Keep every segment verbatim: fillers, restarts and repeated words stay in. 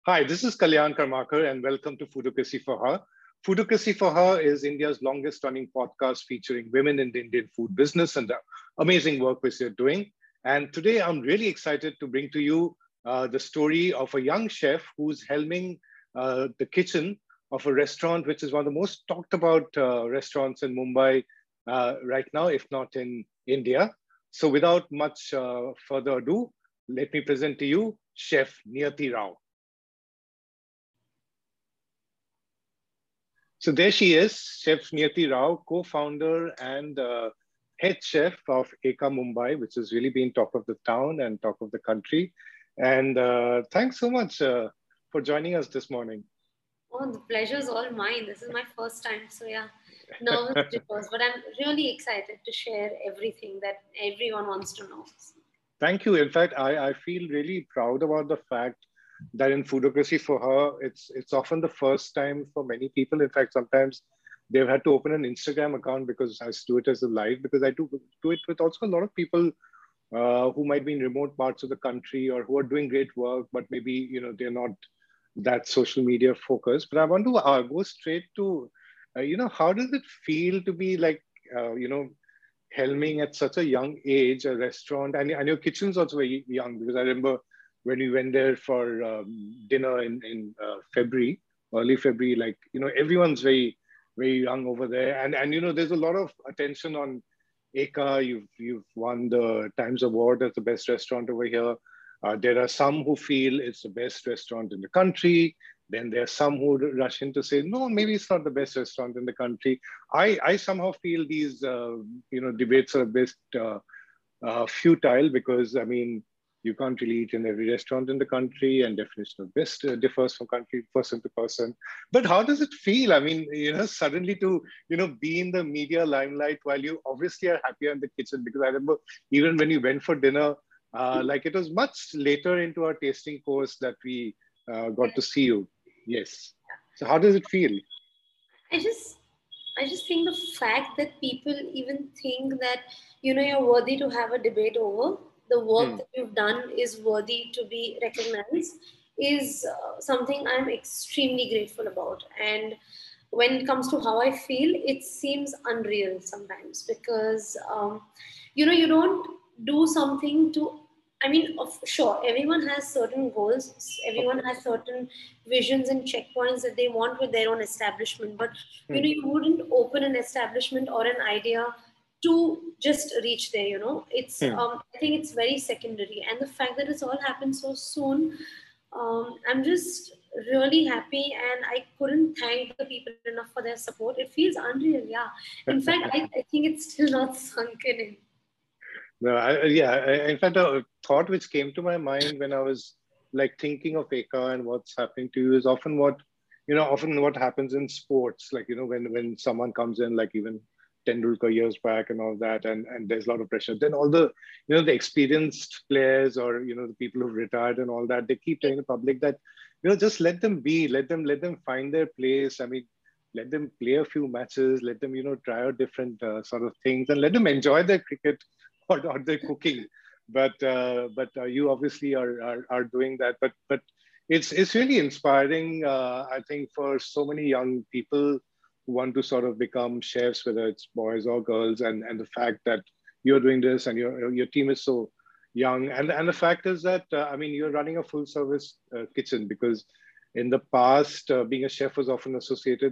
Hi, this is Kalyan Karmakar and welcome to Foodocracy for Her. Foodocracy for Her is India's longest running podcast featuring women in the Indian food business and the amazing work which they're doing. And today I'm really excited to bring to you uh, the story of a young chef who's helming uh, the kitchen of a restaurant, which is one of the most talked about uh, restaurants in Mumbai uh, right now, if not in India. So without much uh, further ado, let me present to you Chef Niyati Rao. So there she is, Chef Niyati Rao, co-founder and uh, head chef of Eka Mumbai, which has really been top of the town and top of the country. And uh, thanks so much uh, for joining us this morning. Oh, the pleasure is all mine. This is my first time. So yeah, nervous because, but I'm really excited to share everything that everyone wants to know. Thank you. In fact, I, I feel really proud about the fact that in Foodocracy for Her, it's it's often the first time for many people. In fact, sometimes they've had to open an Instagram account because I do it as a live, because I do do it with also a lot of people uh, who might be in remote parts of the country or who are doing great work, but maybe you know they're not that social media focused. But I want to uh, go straight to, uh, you know, how does it feel to be like, uh, you know, helming at such a young age, a restaurant, and, and your kitchen's also very young, because I remember when we went there for um, dinner in, in uh, February, early February, like, you know, everyone's very, very young over there. And, and, you know, there's a lot of attention on Eka. You've, you've won the Times Award as the best restaurant over here. Uh, there are some who feel it's the best restaurant in the country. Then there are some who rush in to say, no, maybe it's not the best restaurant in the country. I, I somehow feel these, uh, you know, debates are a bit uh, uh, futile, because, I mean, you can't really eat in every restaurant in the country, and definition of best uh, differs from country, person to person. But how does it feel? I mean, you know, suddenly to, you know, be in the media limelight while you obviously are happier in the kitchen, because I remember even when you went for dinner, uh, like it was much later into our tasting course that we uh, got to see you. Yes. So how does it feel? I just, I just think the fact that people even think that you know you're worthy to have a debate over, the work Hmm. that you've done is worthy to be recognized, is uh, something I'm extremely grateful about. And when it comes to how I feel, it seems unreal sometimes because um, you know you don't do something to. I mean, of sure, everyone has certain goals. Of Everyone has course. certain visions and checkpoints that they want with their own establishment. But you know, Hmm. you wouldn't open an establishment or an idea to just reach there. You know, it's. Hmm. Um, I think it's very secondary, and the fact that it's all happened so soon, um, I'm just really happy, and I couldn't thank the people enough for their support. It feels unreal, yeah. In fact, I, I think it's still not sunken in. No, I, yeah. I, in fact, a thought which came to my mind when I was like thinking of Eka and what's happening to you is often what, you know, often what happens in sports. Like, you know, when when someone comes in, like even Tendulkar years back and all that, and and there's a lot of pressure. Then all the, you know, the experienced players, or you know the people who've retired and all that, they keep telling the public that, you know, just let them be, let them let them find their place. I mean, let them play a few matches, let them, you know, try out different uh, sort of things, and let them enjoy their cricket or, or their cooking. But uh, but uh, you obviously are, are are doing that. But but it's it's really inspiring. Uh, I think for so many young people who want to sort of become chefs, whether it's boys or girls, and and the fact that you're doing this and your your team is so young, and and the fact is that uh, I mean you're running a full service uh, kitchen, because in the past uh, being a chef was often associated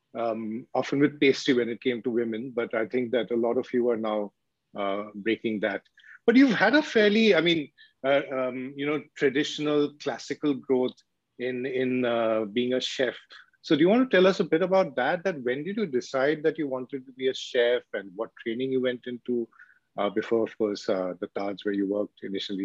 um, often with pastry when it came to women. But I think that a lot of you are now uh, breaking that. But you've had a fairly, I mean, uh, um, you know, traditional classical growth in in uh, being a chef. So do you want to tell us a bit about that? That when did you decide that you wanted to be a chef, and what training you went into uh, before, of course, uh, the Taj where you worked initially?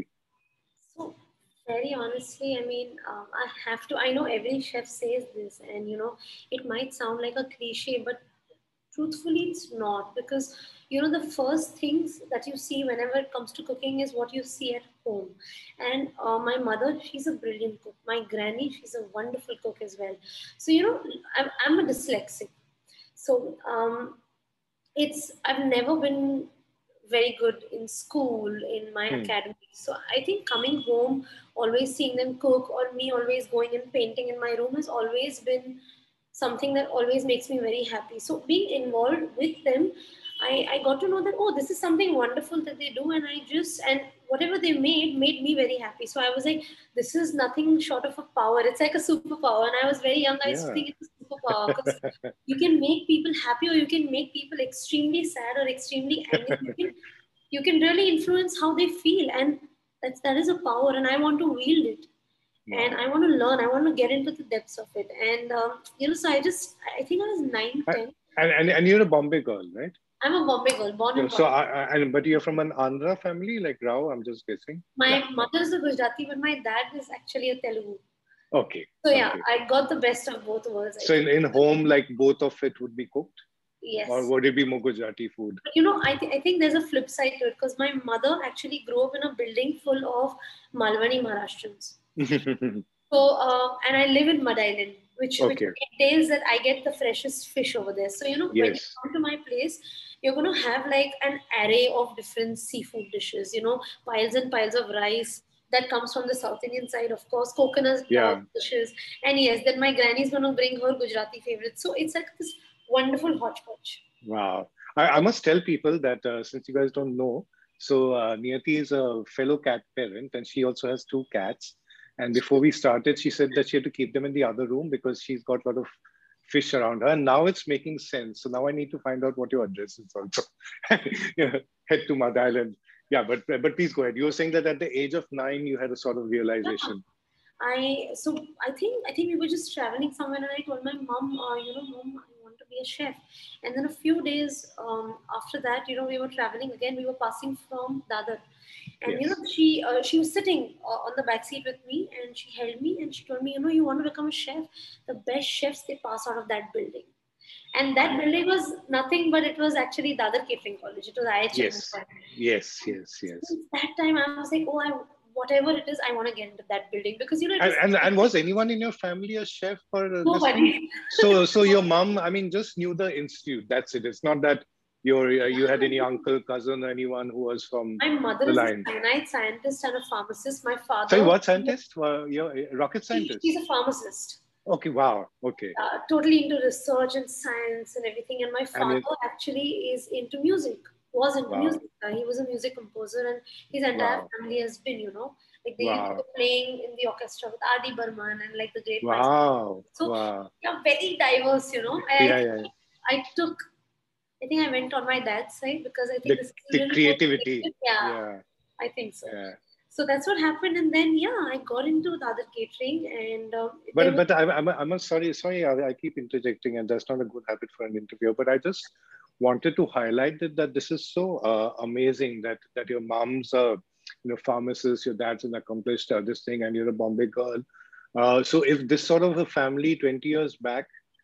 So, very honestly, I mean, um, I have to. I know every chef says this, and you know, it might sound like a cliche, but truthfully, it's not because you know the first things that you see whenever it comes to cooking is what you see at home. And uh, my mother, she's a brilliant cook. My granny, she's a wonderful cook as well. So you know, I'm, I'm a dyslexic. So um, it's I've never been very good in school, in my Hmm. academy. So I think coming home, always seeing them cook, or me always going and painting in my room has always been something that always makes me very happy. So being involved with them, I, I got to know that, oh, this is something wonderful that they do, and I just, and whatever they made made me very happy. So I was like, this is nothing short of a power. It's like a superpower. And I was very young, I used to Yeah. think it's a superpower because you can make people happy, or you can make people extremely sad or extremely angry. You can, you can really influence how they feel, and that's, that is a power, and I want to wield it. And Wow. I want to learn. I want to get into the depths of it. And um, you know, so I just, I think I was nine, I- ten. And, and and you're a Bombay girl, right? I'm a Bombay girl, born So, in so Bombay. I, I, and but you're from an Andhra family, like Rao. I'm just guessing. Yeah. My mother is a Gujarati, but my dad is actually a Telugu. Okay. So yeah, Okay. I got the best of both worlds, I So in, think. in home, like both of it would be cooked, or Yes. would it be more Gujarati food? But you know, I, th- I think there's a flip side to it because my mother actually grew up in a building full of Malwani Maharashtrians. So, uh, and I live in Mud Island, which which Okay. entails that I get the freshest fish over there. So, you know, when you Yes. come to my place, you're going to have like an array of different seafood dishes, you know, piles and piles of rice that comes from the South Indian side, of course, coconut uh, Yeah. dishes. And yes, then my granny's going to bring her Gujarati favorites. So, it's like this wonderful hodgepodge. Wow. I, I must tell people that uh, since you guys don't know, so uh, Niyati is a fellow cat parent, and she also has two cats. And before we started, she said that she had to keep them in the other room because she's got a lot of fish around her. And now it's making sense. So now I need to find out what your address is also. Yeah, head to Mud Island. Yeah, but but please go ahead. You were saying that at the age of nine, you had a sort of Yeah. realization. I so I think I think we were just traveling somewhere, and I told my mom, uh, you know, mom, I want to be a chef. And then a few days um, after that, you know, we were traveling again. We were passing from Dadar, and you know, Yes. she uh, she was sitting uh, on the back seat with me, and she held me and she told me, you know, you want to become a chef. The best chefs, they pass out of that building. And that Wow. building was nothing but it was actually Dadar Catering College. It was I H M. Yes. Yes. Yes. Yes. Since that time, I was like, oh, I whatever it is, I want to get into that building because you know it And, was and and was anyone in your family a chef or uh, this thing? nobody. So so your mom, I mean, just knew the institute. That's it. It's not that your uh, you had any uncle, cousin, anyone who was from My mother the is a line. cyanide scientist and a pharmacist. My Sorry, father, what scientist? Well, you're a rocket she, scientist. she's a pharmacist, Okay. Wow. Okay. uh, totally into research and science and everything. And my And father it. actually is into music, was into Wow. music. Uh, he was a music composer, and his entire Wow. family has been, you know, like they Wow. were playing in the orchestra with R D. Burman and like the great maestro. Wow. So, Wow. yeah, very diverse, you know. And I Yeah. think Yeah. I took, I think I went on my dad's side because I think The this is a the little more creativity. creative. Yeah, Yeah. I think so. Yeah. So that's what happened, and then yeah, I got into the other catering, and um, there But was but I, I'm I'm sorry sorry I, I keep interjecting, and that's not a good habit for an interviewer. But I just wanted to highlight that, that this is so uh, amazing that that your mom's a you know pharmacist, your dad's an accomplished uh, this thing, and you're a Bombay girl. Uh, so if this sort of a family twenty years back,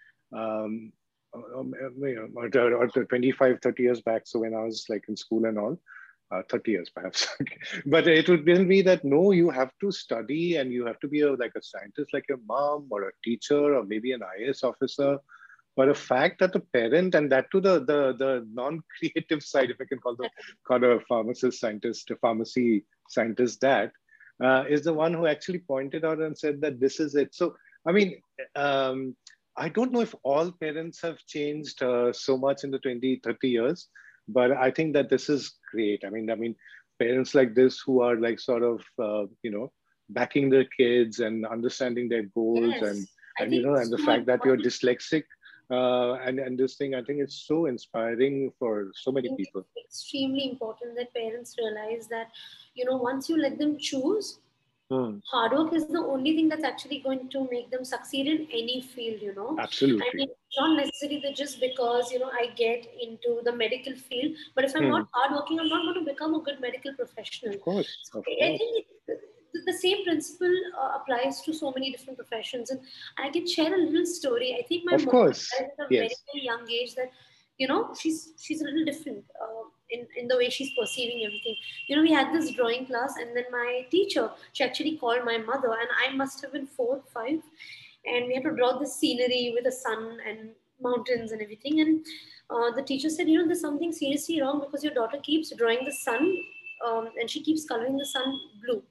um, um, you know, or, or twenty-five, thirty years back, so when I was like in school and all, uh, thirty years perhaps. But it would then be that no, you have to study and you have to be a, like a scientist like your mom or a teacher or maybe an I A S officer. But a fact that a parent, and that to the the, the non-creative side, if I can call the call a pharmacist scientist, a pharmacy scientist, that uh, is the one who actually pointed out and said that this is it. So I mean, um, I don't know if all parents have changed uh, so much in the twenty, thirty years, but I think that this is great. I mean, I mean, parents like this who are like sort of, uh, you know, backing their kids and understanding their goals and, yes, I and, you think know, and it's the so fact that you're important. dyslexic uh, and, and this thing, I think it's so inspiring for so I many think people. it's extremely important that parents realize that you know once you let them choose, Hmm. hard work is the only thing that's actually going to make them succeed in any field, you know. I Absolutely. mean, it's not necessarily that just because, you know, I get into the medical field, but if I'm Hmm. not hardworking, I'm not going to become a good medical professional. Of course. So Of I course. think it, the, the same principle uh, applies to so many different professions. And I can share a little story. I think my Of mom course. realized at a very, Yes. very young age that, you know, she's she's a little different uh, in, in the way she's perceiving everything. You know, we had this drawing class, and then my teacher, she actually called my mother, and I must have been four, five, and we had to draw this scenery with a sun and mountains and everything. And uh, the teacher said, you know, there's something seriously wrong because your daughter keeps drawing the sun um, and she keeps coloring the sun blue.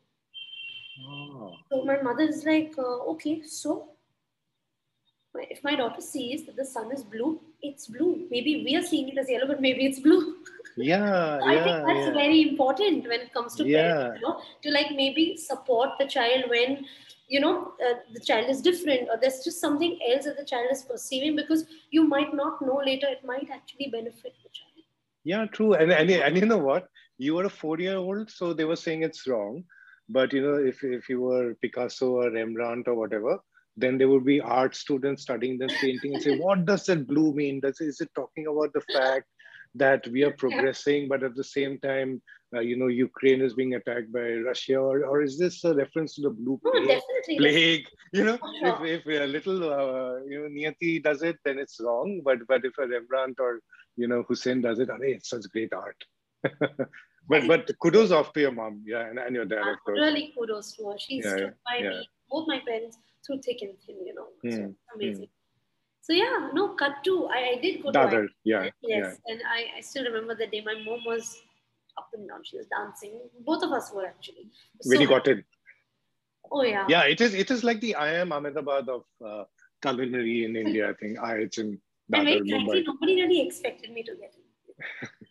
Oh. So my mother is like, uh, okay, so if my daughter sees that the sun is blue, it's blue. Maybe we are seeing it as yellow, but maybe it's blue. Yeah, So I think yeah, that's yeah. very important when it comes to parents, Yeah. you know, to like maybe support the child when, you know, uh, the child is different or there's just something else that the child is perceiving, because you might not know later, it might actually benefit the child. Yeah, true. And, and and you know what? You were a four-year-old, so they were saying it's wrong. But you know, if if you were Picasso or Rembrandt or whatever, then there would be art students studying that painting and say, what does that blue mean? Does is it talking about the fact that we are Yeah. progressing, but at the same time, uh, you know, Ukraine is being attacked by Russia, or or is this a reference to the blue No, plague? definitely, definitely. Plague, you know, For if sure. if a little uh, you know Niyati does it, then it's wrong. But but if a Rembrandt or you know Hussein does it, hey, it's such great art. but but kudos off to your mom, yeah, and, and your dad, Uh, of course. really kudos to her. She Yeah, yeah, stood by yeah. me, both my parents, through thick and thin, you know. So Hmm, hmm. amazing. So yeah, no, cut to I, I did go to I Dadar, yeah, yeah. yes, and I, I still remember the day my mom was up and down. She was dancing. Both of us were actually When so you happy. got it, Oh yeah, yeah, it is. It is like the I am Ahmedabad of uh, culinary in India. I think I it's in and Dadar, very frankly, Mumbai. nobody really expected me to get it.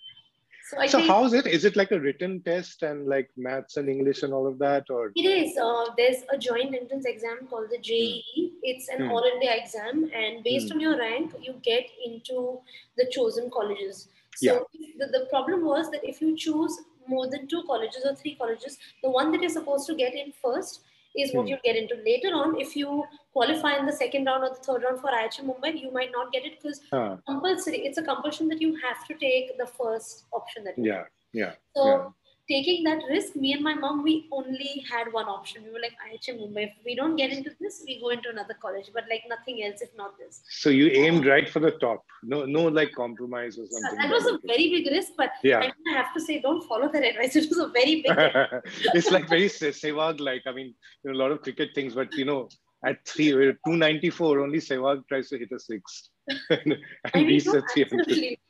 So I So think how is it? Is it like a written test and like maths and English and all of that, or? it is. Uh, there's a joint entrance exam called the Hmm, J E E. It's an hmm, all India exam, and based hmm. on your rank, you get into the chosen colleges. Yeah. So the, the problem was that if you choose more than two colleges or three colleges, the one that you're supposed to get in first is what Hmm. you get into later on. If you qualify in the second round or the third round for I H M Mumbai, you might not get it because Ah, compulsory. It's a compulsion that you have to take the first option that you get. yeah, yeah, yeah. So taking that risk, me and my mom, we only had one option. We were like, I H M Mumbai. If we don't get into this, we go into another college, but like nothing else, if not this. So you aimed right for the top. No, no, like compromise or So something that about was a it. very big risk, but Yeah. I have to say, don't follow that advice. It was a very big risk. It's like very Se- Sehwag like. I mean, you know, a lot of cricket things, but you know, at three, uh, two ninety-four, only Sehwag tries to hit a six and, I and mean, reach no, the three hundred. absolutely.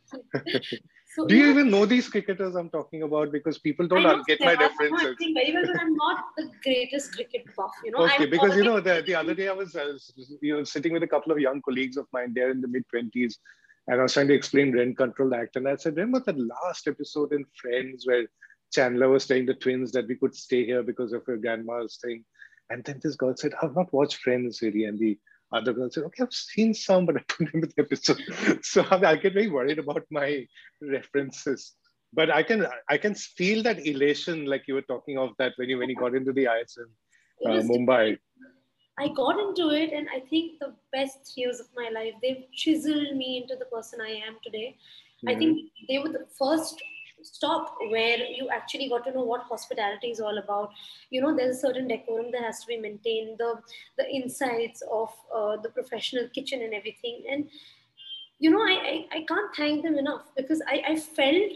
So, Do you you know, even know these cricketers I'm talking about? Because people don't I know un- get my Sehwag, I know references. everything very well, but I'm not the greatest cricket buff. You know, I'm Okay, because you always know the the other day I was uh, you know sitting with a couple of young colleagues of mine. They're in the mid twenties, and I was trying to explain Rent Control Act, and I said, remember that last episode in Friends where Chandler was telling the twins that we could stay here because of your grandma's thing, and then this girl said, I've not watched Friends really, and the other girl said, okay, I've seen some, but I don't remember the episode. So I, mean, I get very worried about my references. But I can I can feel that elation, like you were talking of that when you when you got into the I S M it uh, was Mumbai. different. I got into it, and I think the best years of my life, they've chiseled me into the person I am today. I Hmm. think they were the first stop where you actually got to know what hospitality is all about. You know, there's a certain decorum that has to be maintained, the the insights of uh, the professional kitchen and everything. And you know, I, I, I can't thank them enough because I, I felt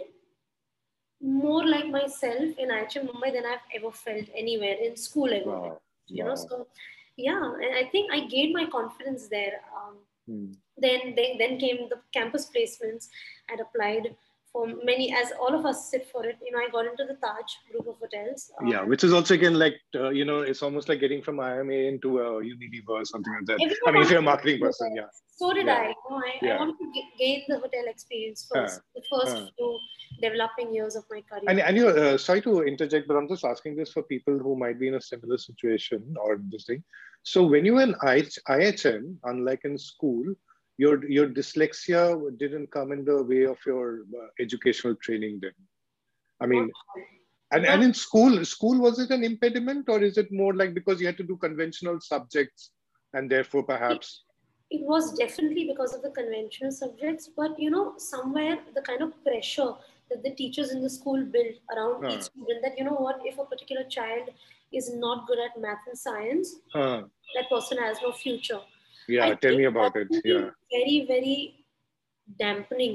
more like myself in I H M Mumbai than I've ever felt anywhere in school ever. Wow. You know, Wow. so yeah, and I think I gained my confidence there. Um, Hmm. then, then, then came the campus placements. I'd applied for many, as all of us sit for it. You know, I got into the Taj group of hotels. Yeah, Um, which is also again like uh, you know, it's almost like getting from I M A into a Unilever or something like that. I everyone mean, if wanted you're a to marketing go person, there. yeah, So did yeah, I. You know, I, I yeah. wanted to g- gain the hotel experience Huh. first, the first Huh. few developing years of my career. And and you uh, sorry to interject, but I'm just asking this for people who might be in a similar situation or this thing. So when you were in I H M, unlike in school, your your dyslexia didn't come in the way of your uh, educational training then. I Not mean, and, Not and in school, school was it an impediment or is it more like because you had to do conventional subjects and therefore it, perhaps? it was definitely because of the conventional subjects, but you know, somewhere the kind of pressure that the teachers in the school build around each Uh, student, that you know what, if a particular child is not good at math and science, uh, that person has no future. I yeah, tell think me that about it. can Yeah. be very, very dampening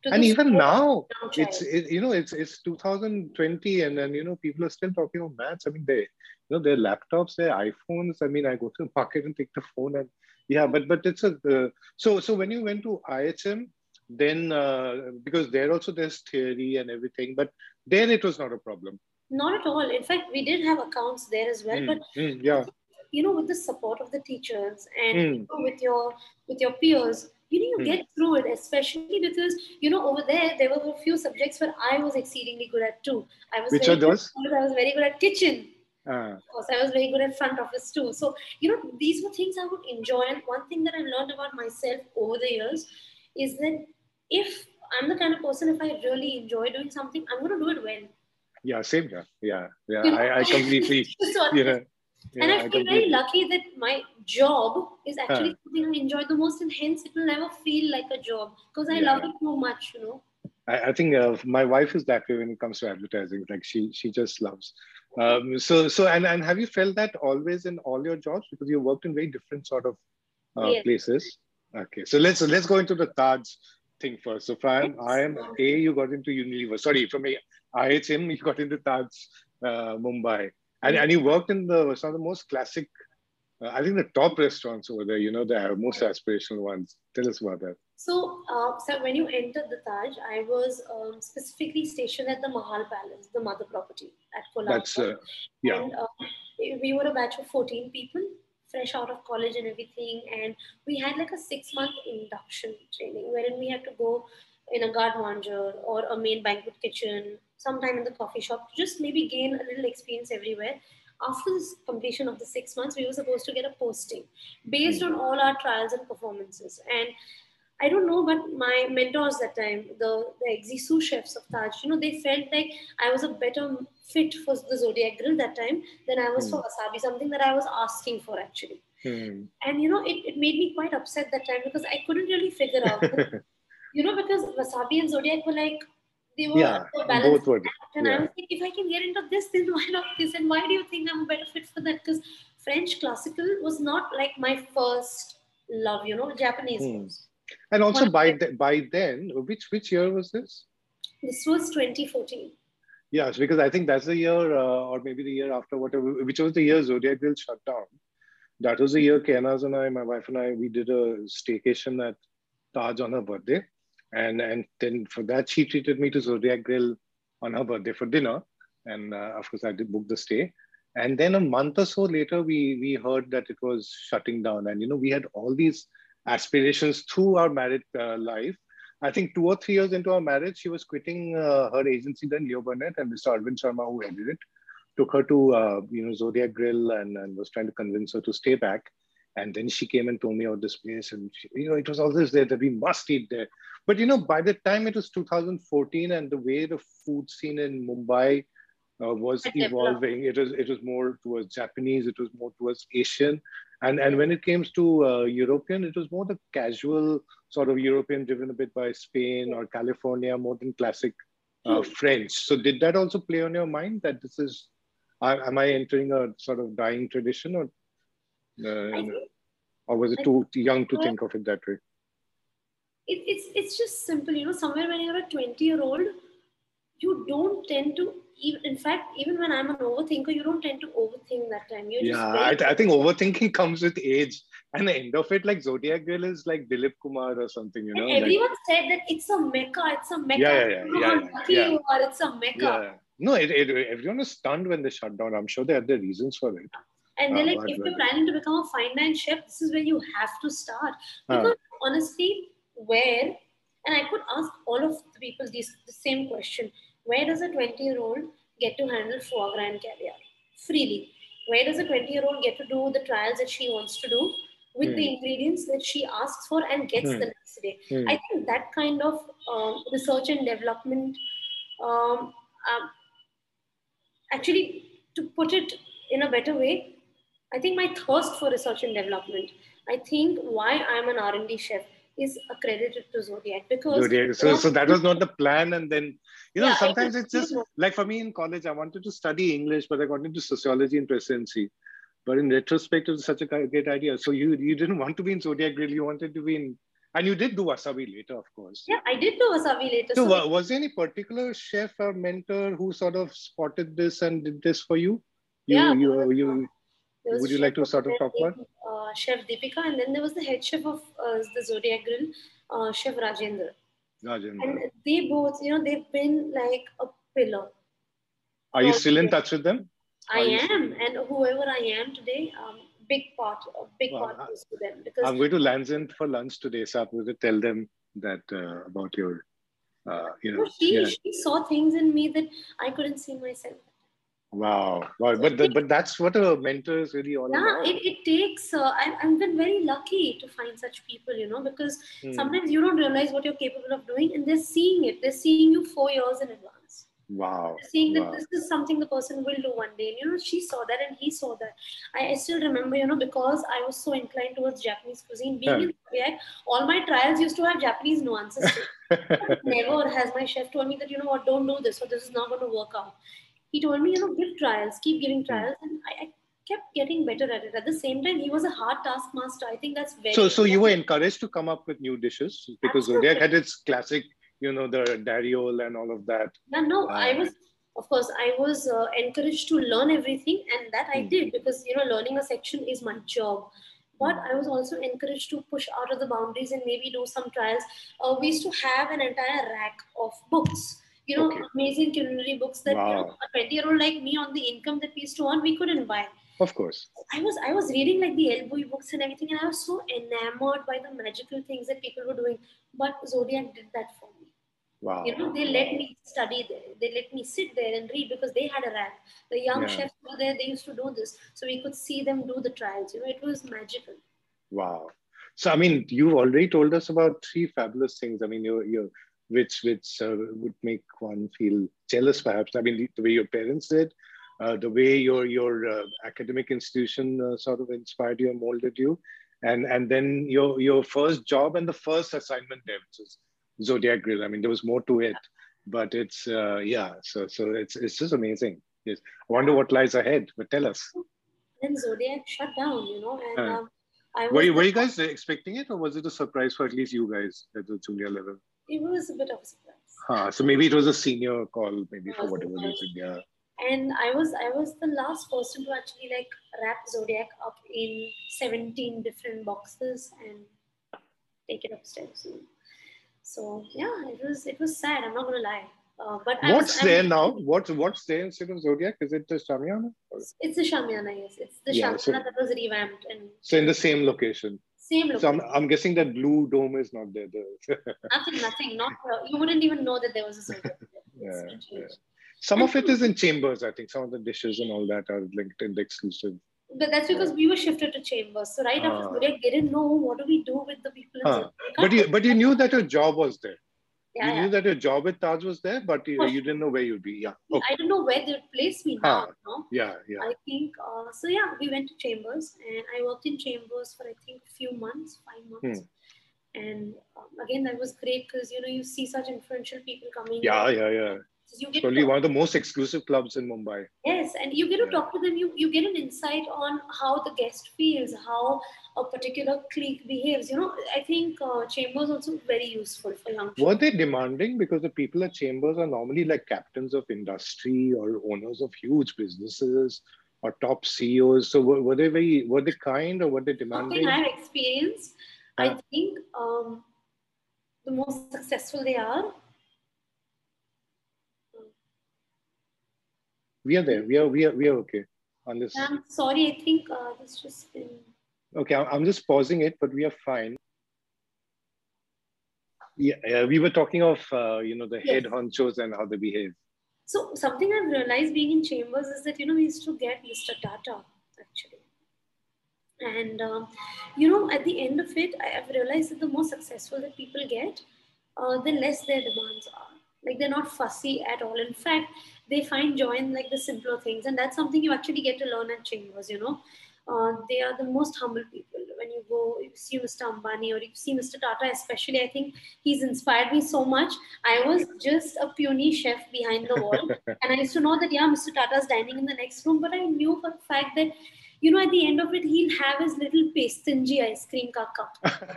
to And the even now, young it's child. it, you know it's it's two thousand twenty, and then you know people are still talking about maths. I mean, they you know their laptops, their iPhones. I mean, I go to the market and take the phone, and yeah, but but it's a uh, so so when you went to I H M, then uh, because there also there's theory and everything, but there it was not a problem. Not at all. In fact, we did have accounts there as well, but Mm, mm, I yeah. think, you know, with the support of the teachers and you Mm, know, with your with your peers, you know, you mm. get through it. Especially because you know over there there were a few subjects where I was exceedingly good at too. I was Which very are good. those? I was very good at kitchen. Uh, Of course, I was very good at front office too. So you know, these were things I would enjoy. And one thing that I've learned about myself over the years is that if I'm the kind of person, if I really enjoy doing something, I'm going to do it well. yeah, same here. Yeah, yeah. You know, I I completely just what you it is. know And yeah I I feel very completely. lucky that my job is Uh, actually something I enjoy the most, and hence it will never feel like a job because I love yeah. it too much, you know. I, I think uh, my wife is that way when it comes to advertising. Like she she just loves. Um, so so and and have you felt that always in all your jobs because you worked in very different sort of uh, Yes. places? Okay, so let's let's go into the Taj thing first. So from I Yes. am A, you got into Unilever. Sorry, from a I H M you got into Taj uh, Mumbai, and Yes. and you worked in the some of the most classic. Uh, I think the top restaurants over there. You know, the most aspirational ones. Tell us about that. So, uh, so when you entered the Taj, I was um, specifically stationed at the Mahal Palace, the mother property at That's Kolhapur, uh, yeah. and uh, we were a batch of fourteen people, fresh out of college and everything, and we had like a six month induction training wherein we had to go in a guard manger or a main banquet kitchen, sometime in the coffee shop, to just maybe gain a little experience everywhere. After this completion of the six months, we were supposed to get a posting based Hmm. on all our trials and performances. And I don't know, but my mentors that time, the, the ex sous chefs of Taj, you know, they felt like I was a better fit for the Zodiac Grill that time than I was for Hmm. Wasabi, something that I was asking for actually. Hmm. And, you know, it, it made me quite upset that time because I couldn't really figure out, you know, because Wasabi and Zodiac were like, they were, Yeah, they were balanced both were. act. And I was Yeah. like, if I can get into this, then why not this? And why do you think I'm a better fit for that? Because French classical was not like my first love, you know, Japanese Hmm. was. And One also of my by the, by then, which which year was this? This was twenty fourteen. Yes, because I think that's the year, uh, or maybe the year after, whatever, which was the year Zodiac Grill shut down. That was the year Kenaz and I, my wife and I, we did a staycation at Taj on her birthday, and and then for that she treated me to Zodiac Grill on her birthday for dinner, and uh, of course I did book the stay. And then a month or so later, we we heard that it was shutting down, and you know we had all these aspirations through our married uh, life. I think two or three years into our marriage, she was quitting uh, her agency, then Leo Burnett and mister Arvind Sharma, who headed it, took her to uh, you know Zodiac Grill and, and was trying to convince her to stay back. And then she came and told me about this place, and she, you know it was always there that we must eat there. But you know, by the time it was two thousand fourteen, and the way the food scene in Mumbai uh, was Had developed. evolving, it was it was more towards Japanese, it was more towards Asian, and and Yes. when it came to uh, European, it was more the casual sort of European, driven a bit by Spain or California, more than classic uh, True. French. So did that also play on your mind that this is I- am I entering a sort of dying tradition, or I uh, think or was it I too young to think think of it that way? it, it's it's just simple, you know. Somewhere when you're a twenty year old, you don't tend to even. In fact, even when I'm an overthinker, you don't tend to overthink that time. You're Yeah, just I, very. I think overthinking comes with age, and the end of it, like Zodiac Girl, is like Dilip Kumar or something, you And know, like everyone said that it's a mecca. It's a yeah, mecca. yeah, I yeah, don't know yeah, how yeah, lucky yeah, you are. It's a mecca. yeah. No, it, it, everyone was stunned when they shut down. I'm sure they had their reasons for it. And they're Uh, like, but, if but you're planning to become a fine dine chef, this is where you have to start. uh, Because honestly, where, and I could ask all of the people this the same question: where does a twenty year old get to handle foie gras and caviar freely? Where does a twenty year old get to do the trials that she wants to do with the hmm, ingredients that she asks for and gets the hmm, next day? hmm, I think that kind of um, research and development um, um, actually, to put it in a better way, I think my thirst for research and development, I think why I'm an R and D chef is accredited to Zodiac because Zodiac. when So, I, so that was not the plan. And then, you know, yeah, I sometimes didn't it's even just know. like for me in college, I wanted to study English, but I got into sociology and presidency. But in retrospect, it was such a great idea. So you you didn't want to be in Zodiac Grill, you wanted to be in And you did do wasabi later, of course. Yeah, I did do wasabi later. So, So, wa- was there any particular chef or mentor who sort of spotted this and did this for you? You, yeah, you, there was, uh, you. there was Would a you chef like to over sort of there talk about? named uh, Chef Deepika, and then there was the head chef of uh, the Zodiac Grill, uh, Chef Rajendra. Rajendra. And they both, you know, they've been like a pillar. Are you still in touch with them? I Are you am, and whoever I am today, um, big part, a big Well, part I- goes to them because I'm going to Land's End for lunch today, so I'm going to tell them that uh, about your, uh, you know, no, she yeah. she saw things in me that I couldn't see myself. Wow, wow. But the, but that's what a mentor is really all Yeah, about. it, it takes, uh, I, I've been very lucky to find such people, you know, because Hmm. sometimes you don't realize what you're capable of doing and they're seeing it. They're seeing you four years in advance. Wow, They're seeing that wow. this is something the person will do one day. And, you know, she saw that and he saw that. I, I still remember, you know, because I was so inclined towards Japanese cuisine, being Yeah. in Zodiac, all my trials used to have Japanese nuances to it. Never has my chef told me that, you know what, don't do this or this is not going to work out. He told me, you know, give trials, keep giving trials. And I, I kept getting better at it. At the same time, he was a hard taskmaster. I think that's very So, so you were important. encouraged to come up with new dishes because Zodiac had its classic, you know, the dariol and all of that. Yeah, no, Uh, I was, of course, I was uh, encouraged to learn everything, and that I Hmm. did because, you know, learning a section is my job. But Hmm. I was also encouraged to push out of the boundaries and maybe do some trials. Uh, we used to have an entire rack of books, you know, Okay. amazing culinary books that, you know, Wow. a twenty year old like me on the income that we used to earn, we couldn't buy. Of course. I was I was reading like the Elboy books and everything, and I was so enamored by the magical things that people were doing. But Zodiac did that for me. Wow. You know, they wow. let me study there. They let me sit there and read because they had a rack. The young Yeah. chefs were there. They used to do this, so we could see them do the trials. You know, it was magical. Wow. So, I mean, you've already told us about three fabulous things. I mean, you you which which uh, would make one feel jealous, perhaps. I mean, the, the way your parents did, uh, the way your your uh, academic institution uh, sort of inspired you and molded you, and and then your your first job and the first assignment there, which is Zodiac Grill. I mean, there was more to it, but it's uh, yeah. So so it's it's just amazing. Yes. I wonder what lies ahead. But tell us. Then Zodiac shut down. You know, and Uh, um, I Were was. you, were The, you guys expecting it, or was it a surprise for at least you guys at the junior level? it was a bit of a surprise. Huh, so maybe it was a senior call, maybe It for was, it whatever was. reason. Yeah. And I was I was the last person to actually like wrap Zodiac up in seventeen different boxes and take it upstairs. You know? So yeah, it was it was sad. I'm not gonna lie. Uh, but I was What's I there was now? What's what's there instead of Zodiac? Is it the Shamiana? Or- it's the Shamiana, yes. It's the Yeah. So Shamiana that was revamped and so in the same location. same So I'm location. I'm guessing that blue dome is not there. The, Nothing, nothing. Not uh, you wouldn't even know that there was a Zodiac. It's yeah, been yeah. changed. Some And of it is in chambers. I think some of the dishes and all that are linked in the exclusive. but that's because we were shifted to chambers. So right after Uh, Zodiac, they didn't know what do we do with the people in huh. Zodiac. They But can't you put but you knew that your job was there. yeah, You yeah. knew that your job at Taj was there, but you, For you sure. didn't know where you'd be. Yeah. I Okay. don't know where they would place me now. Huh. You know? Yeah, yeah. I think uh, so. Yeah, we went to Chambers, and I worked in Chambers for I think a few months, five months. Hmm. And um, again, that was great because you know you see such influential people coming. Yeah, in. yeah, yeah. You It's get probably to, one of the most exclusive clubs in Mumbai. yes, and you get to Yeah. talk to them. You you get an insight on how the guest feels, how a particular clique behaves. You know, I think uh, Chambers also very useful for young Were chefs. they demanding? Because the people at Chambers are normally like captains of industry or owners of huge businesses or top C E Os. So were, were they very, were they kind or were they Something demanding? I've experienced. Huh? I think um, the more successful they are, We are there. We are, we are, we are okay on this. I'm sorry, I think uh, it's just been. Okay, I'm I'm just pausing it, but we are fine. Yeah, yeah, we were talking of, uh, you know, the head Yes. honchos and how they behave. So something I've realized being in Chambers is that you know we used to get Mister Tata actually, and um, you know at the end of it, I have realized that the more successful that people get, uh, the less their demands are. Like they're not fussy at all. In fact, they find joy in like the simpler things, and that's something you actually get to learn at Chambers. You know, uh, they are the most humble people. When you go, you see Mister Ambani or you see Mister Tata, especially, I think he's inspired me so much. I was just a puny chef behind the wall, and I used to know that yeah, Mister Tata is dining in the next room, but I knew for a fact that you know, at the end of it, he'll have his little Pastanji ice cream ka cup.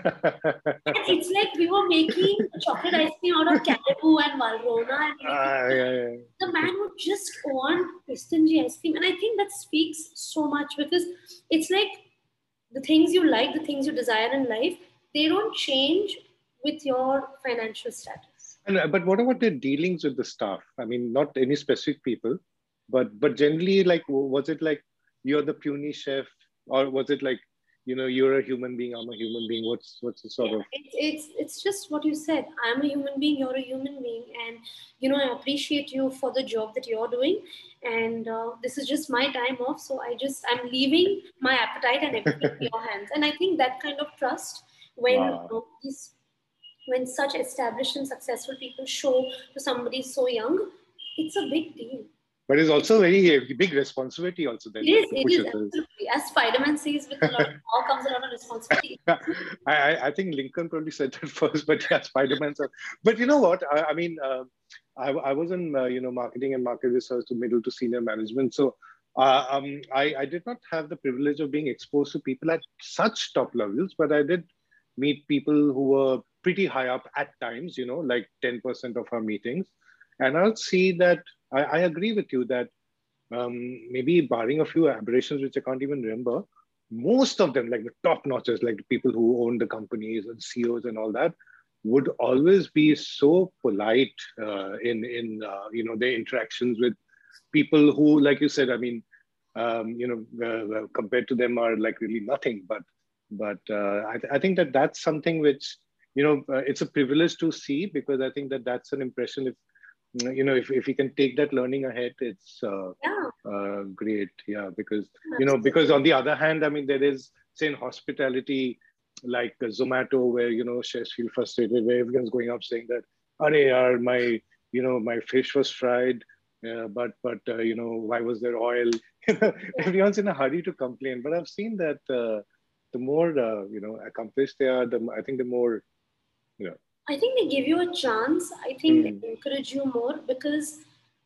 And it's like we were making chocolate ice cream out of Caribou and Valrhona and everything. Ah, yeah, yeah. The man would just want Pastanji ice cream. And I think that speaks so much because it's like the things you like, the things you desire in life, they don't change with your financial status. And, uh, but what about the dealings with the staff? I mean, not any specific people, but but generally, like, was it like you're the puny chef, or was it like, you know, you're a human being, I'm a human being? What's what's the sort Yeah, of? it's, it's it's just what you said. I'm a human being, you're a human being, and you know, I appreciate you for the job that you're doing. And uh, this is just my time off, so I just I'm leaving my appetite and everything in your hands. And I think that kind of trust, when Wow. uh, these when such established and successful people show to somebody so young, it's a big deal. But it's also very uh, big responsibility also then. It is, To it push is it. absolutely. As Spider-Man says, with a lot of power comes a lot of responsibility. I, I I think Lincoln probably said that first, but yeah, Spider-Man's. a- But you know what? I, I mean, uh, I, I was in uh, you know marketing and market research to middle to senior management, so uh, um, I I did not have the privilege of being exposed to people at such top levels, but I did meet people who were pretty high up at times. You know, like ten percent of our meetings, and I'll see that I, I agree with you that um, maybe barring a few aberrations which I can't even remember, most of them, like the top notches, like the people who own the companies and C E Os and all that, would always be so polite uh, in in uh, you know their interactions with people who, like you said, I mean, um, you know, uh, uh, compared to them are like really nothing. But but uh, I, th- I think that that's something which you know uh, it's a privilege to see, because I think that that's an impression. If you know if, if we can take that learning ahead, it's uh, Yeah, uh, great. Yeah, because you know because absolutely. on the other hand, I mean, there is, say, in hospitality, like uh, Zomato, where you know chefs feel frustrated, where everyone's going up saying that, "Are yaar, my you know my fish was fried, uh, but but uh, you know why was there oil?" Yeah. Everyone's in a hurry to complain. But I've seen that uh, the more uh, you know accomplished they are, the I think the more you know. I think they give you a chance. I think Hmm. they encourage you more because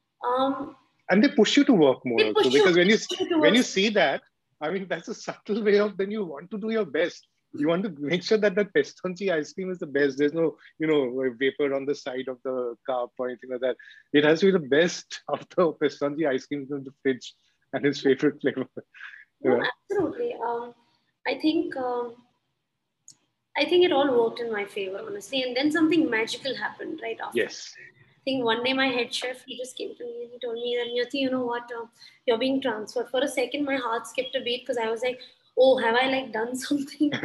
um, And they push you to work more they also, push you, because when they you push you when you towards. see that, I mean, that's a subtle way of, then you want to do your best. You want to make sure that that pestonchi ice cream is the best. There's no you know vapor on the side of the cup or anything like that. It has to be the best of the pestonchi ice cream in the fridge and his favorite flavor. You No, know? absolutely. Um, I think um, I think it all worked in my favor, honestly. And then something magical happened right after. Yes. I think one day my head chef, he just came to me and he told me that, Niyati, you know what, uh, you're being transferred. For a second, my heart skipped a beat because I was like, oh, have I like done something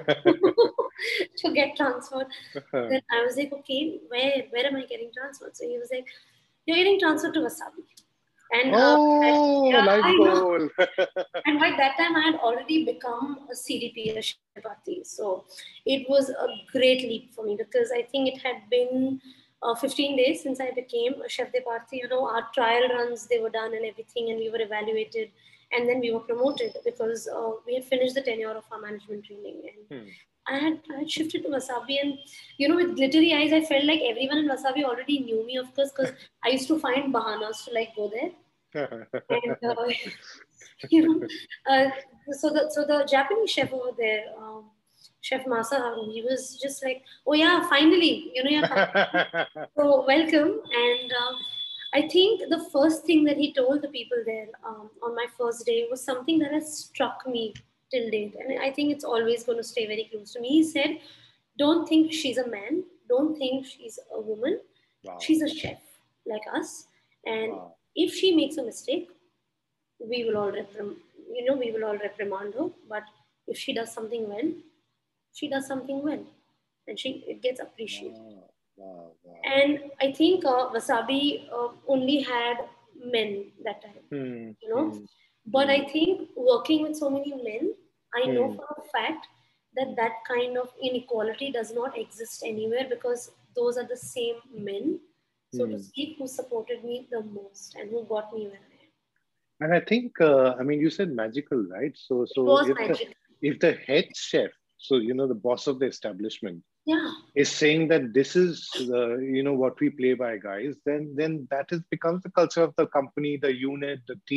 to get transferred? Then I was like, okay, where where am I getting transferred? So he was like, you're getting transferred to Wasabi. And uh, I- Oh, yeah, life I know. goal. And by that time, I had already become a C D P, a chef de partie. So it was a great leap for me because I think it had been uh, fifteen days since I became a chef de partie. You know, our trial runs, they were done and everything, and we were evaluated. And then we were promoted because uh, we had finished the tenure of our management training. And Hmm. I had, I had shifted to Wasabi, and you know, with glittery eyes, I felt like everyone in Wasabi already knew me, of course, because I used to find bahanas to like go there. And uh, you know, uh, so the so the Japanese chef over there, um, Chef Masaharu, he was just like, "Oh yeah, finally, you know, you're coming. So welcome." And um, I think the first thing that he told the people there um, on my first day was something that has struck me till date, and I think it's always going to stay very close to me. He said, "Don't think she's a man. Don't think she's a woman. Wow. She's a chef like us, and Wow. if she makes a mistake, we will all reprim- you know we will all reprimand her, but if she does something well, she does something well, and she it gets appreciated." Wow. Wow. Wow. And I think uh, Wasabi uh, only had men that time, Hmm. you know Hmm. but I Hmm. think working with so many men, I know Hmm. for a fact that that kind of inequality does not exist anywhere because those are the same men, so to Hmm. speak, who supported me the most and who got me where I am. And I think, uh, I mean, you said magical, right? So, It so was if the magic. if the head chef, so you know, the boss of the establishment, Yeah. is saying that this is, uh, you know, what we play by, guys, then then that is becomes the culture of the company, the unit, the team.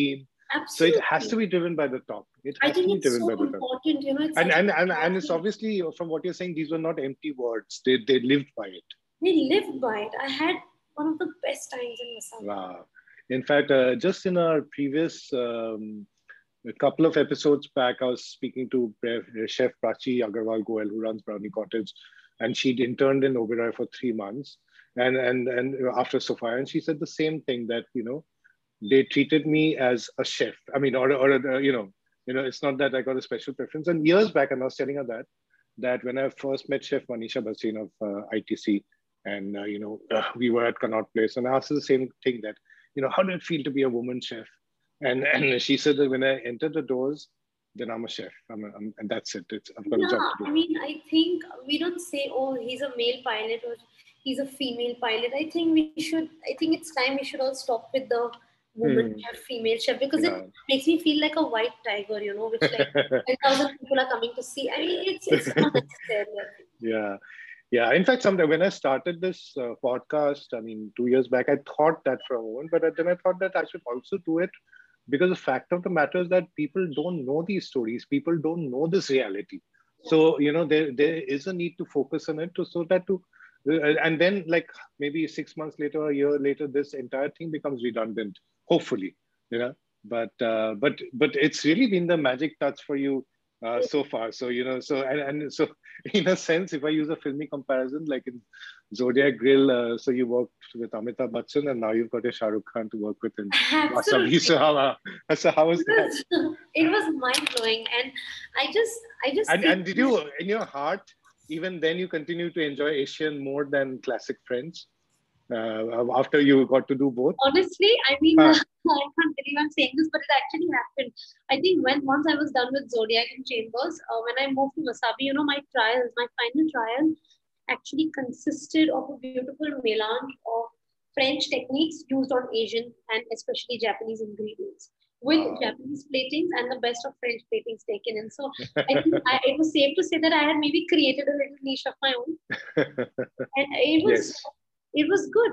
So it has Absolutely. to be driven by the top. It I has to think be it's driven so by the top. important, you know, it's And such and a and, and it's powerful- obviously, from what you're saying, these were not empty words. They they lived by it. they lived by it. I had one of the best times in Wasabi. Wow. In fact, uh, just in our previous um, a couple of episodes back, I was speaking to Pre- Chef Prachi Agarwal Goel, who runs Brownie Cottage, and she'd interned in Oberoi for three months, and and and after Sophia, and she said the same thing, that you know they treated me as a chef. I mean, or or uh, you know, you know, it's not that I got a special preference. And years back, and I was telling her that that when I first met Chef Manisha Bhasin of uh, I T C, and uh, you know, uh, we were at Connaught Place, and I asked her the same thing, that you know, how did it feel to be a woman chef? And and she said that when I entered the doors, then I'm a chef. I'm, a, I'm and that's it. It's I've got a job Yeah, to I do. mean, I think we don't say, oh, he's a male pilot or he's a female pilot. I think we should, I think it's time we should all stop with the woman Hmm. chef, female chef, because it Yeah. makes me feel like a white tiger, you know, which like ten thousand people are coming to see. I mean, it's it's unnecessary, I think. Yeah. Yeah. In fact, sometime when I started this uh, podcast, I mean, two years back, I thought that for a moment, but then I thought that I should also do it, because the fact of the matter is that people don't know these stories. People don't know this reality. Yeah. So, you know, there, there is a need to focus on it to, so that to, uh, and then like maybe six months later, a year later, this entire thing becomes redundant, hopefully, you know, but, uh, but, but it's really been the magic touch for you uh, so far. So, you know, so, and, and so in a sense, if I use a filmy comparison, like in Zodiac Grill, uh, so you worked with Amitabh Bachchan, and now you've got a Shah Rukh Khan to work with in Wasabi. Absolutely. So how, uh, so how was It that? was, it was mind blowing, and I just, I just And think and did you, in your heart, even then you continue to enjoy Asian more than classic French uh, after you got to do both? honestly, I mean, Huh. I can't believe I'm saying this, but it actually happened. I think when once I was done with Zodiac and Chambers, uh, when I moved to Wasabi, you know, my trials, my final trial actually consisted of a beautiful melange of French techniques used on Asian and especially Japanese ingredients with Wow. Japanese platings and the best of French platings taken in. So I think I, it was safe to say that I had maybe created a little niche of my own, and it was Yes. it was good.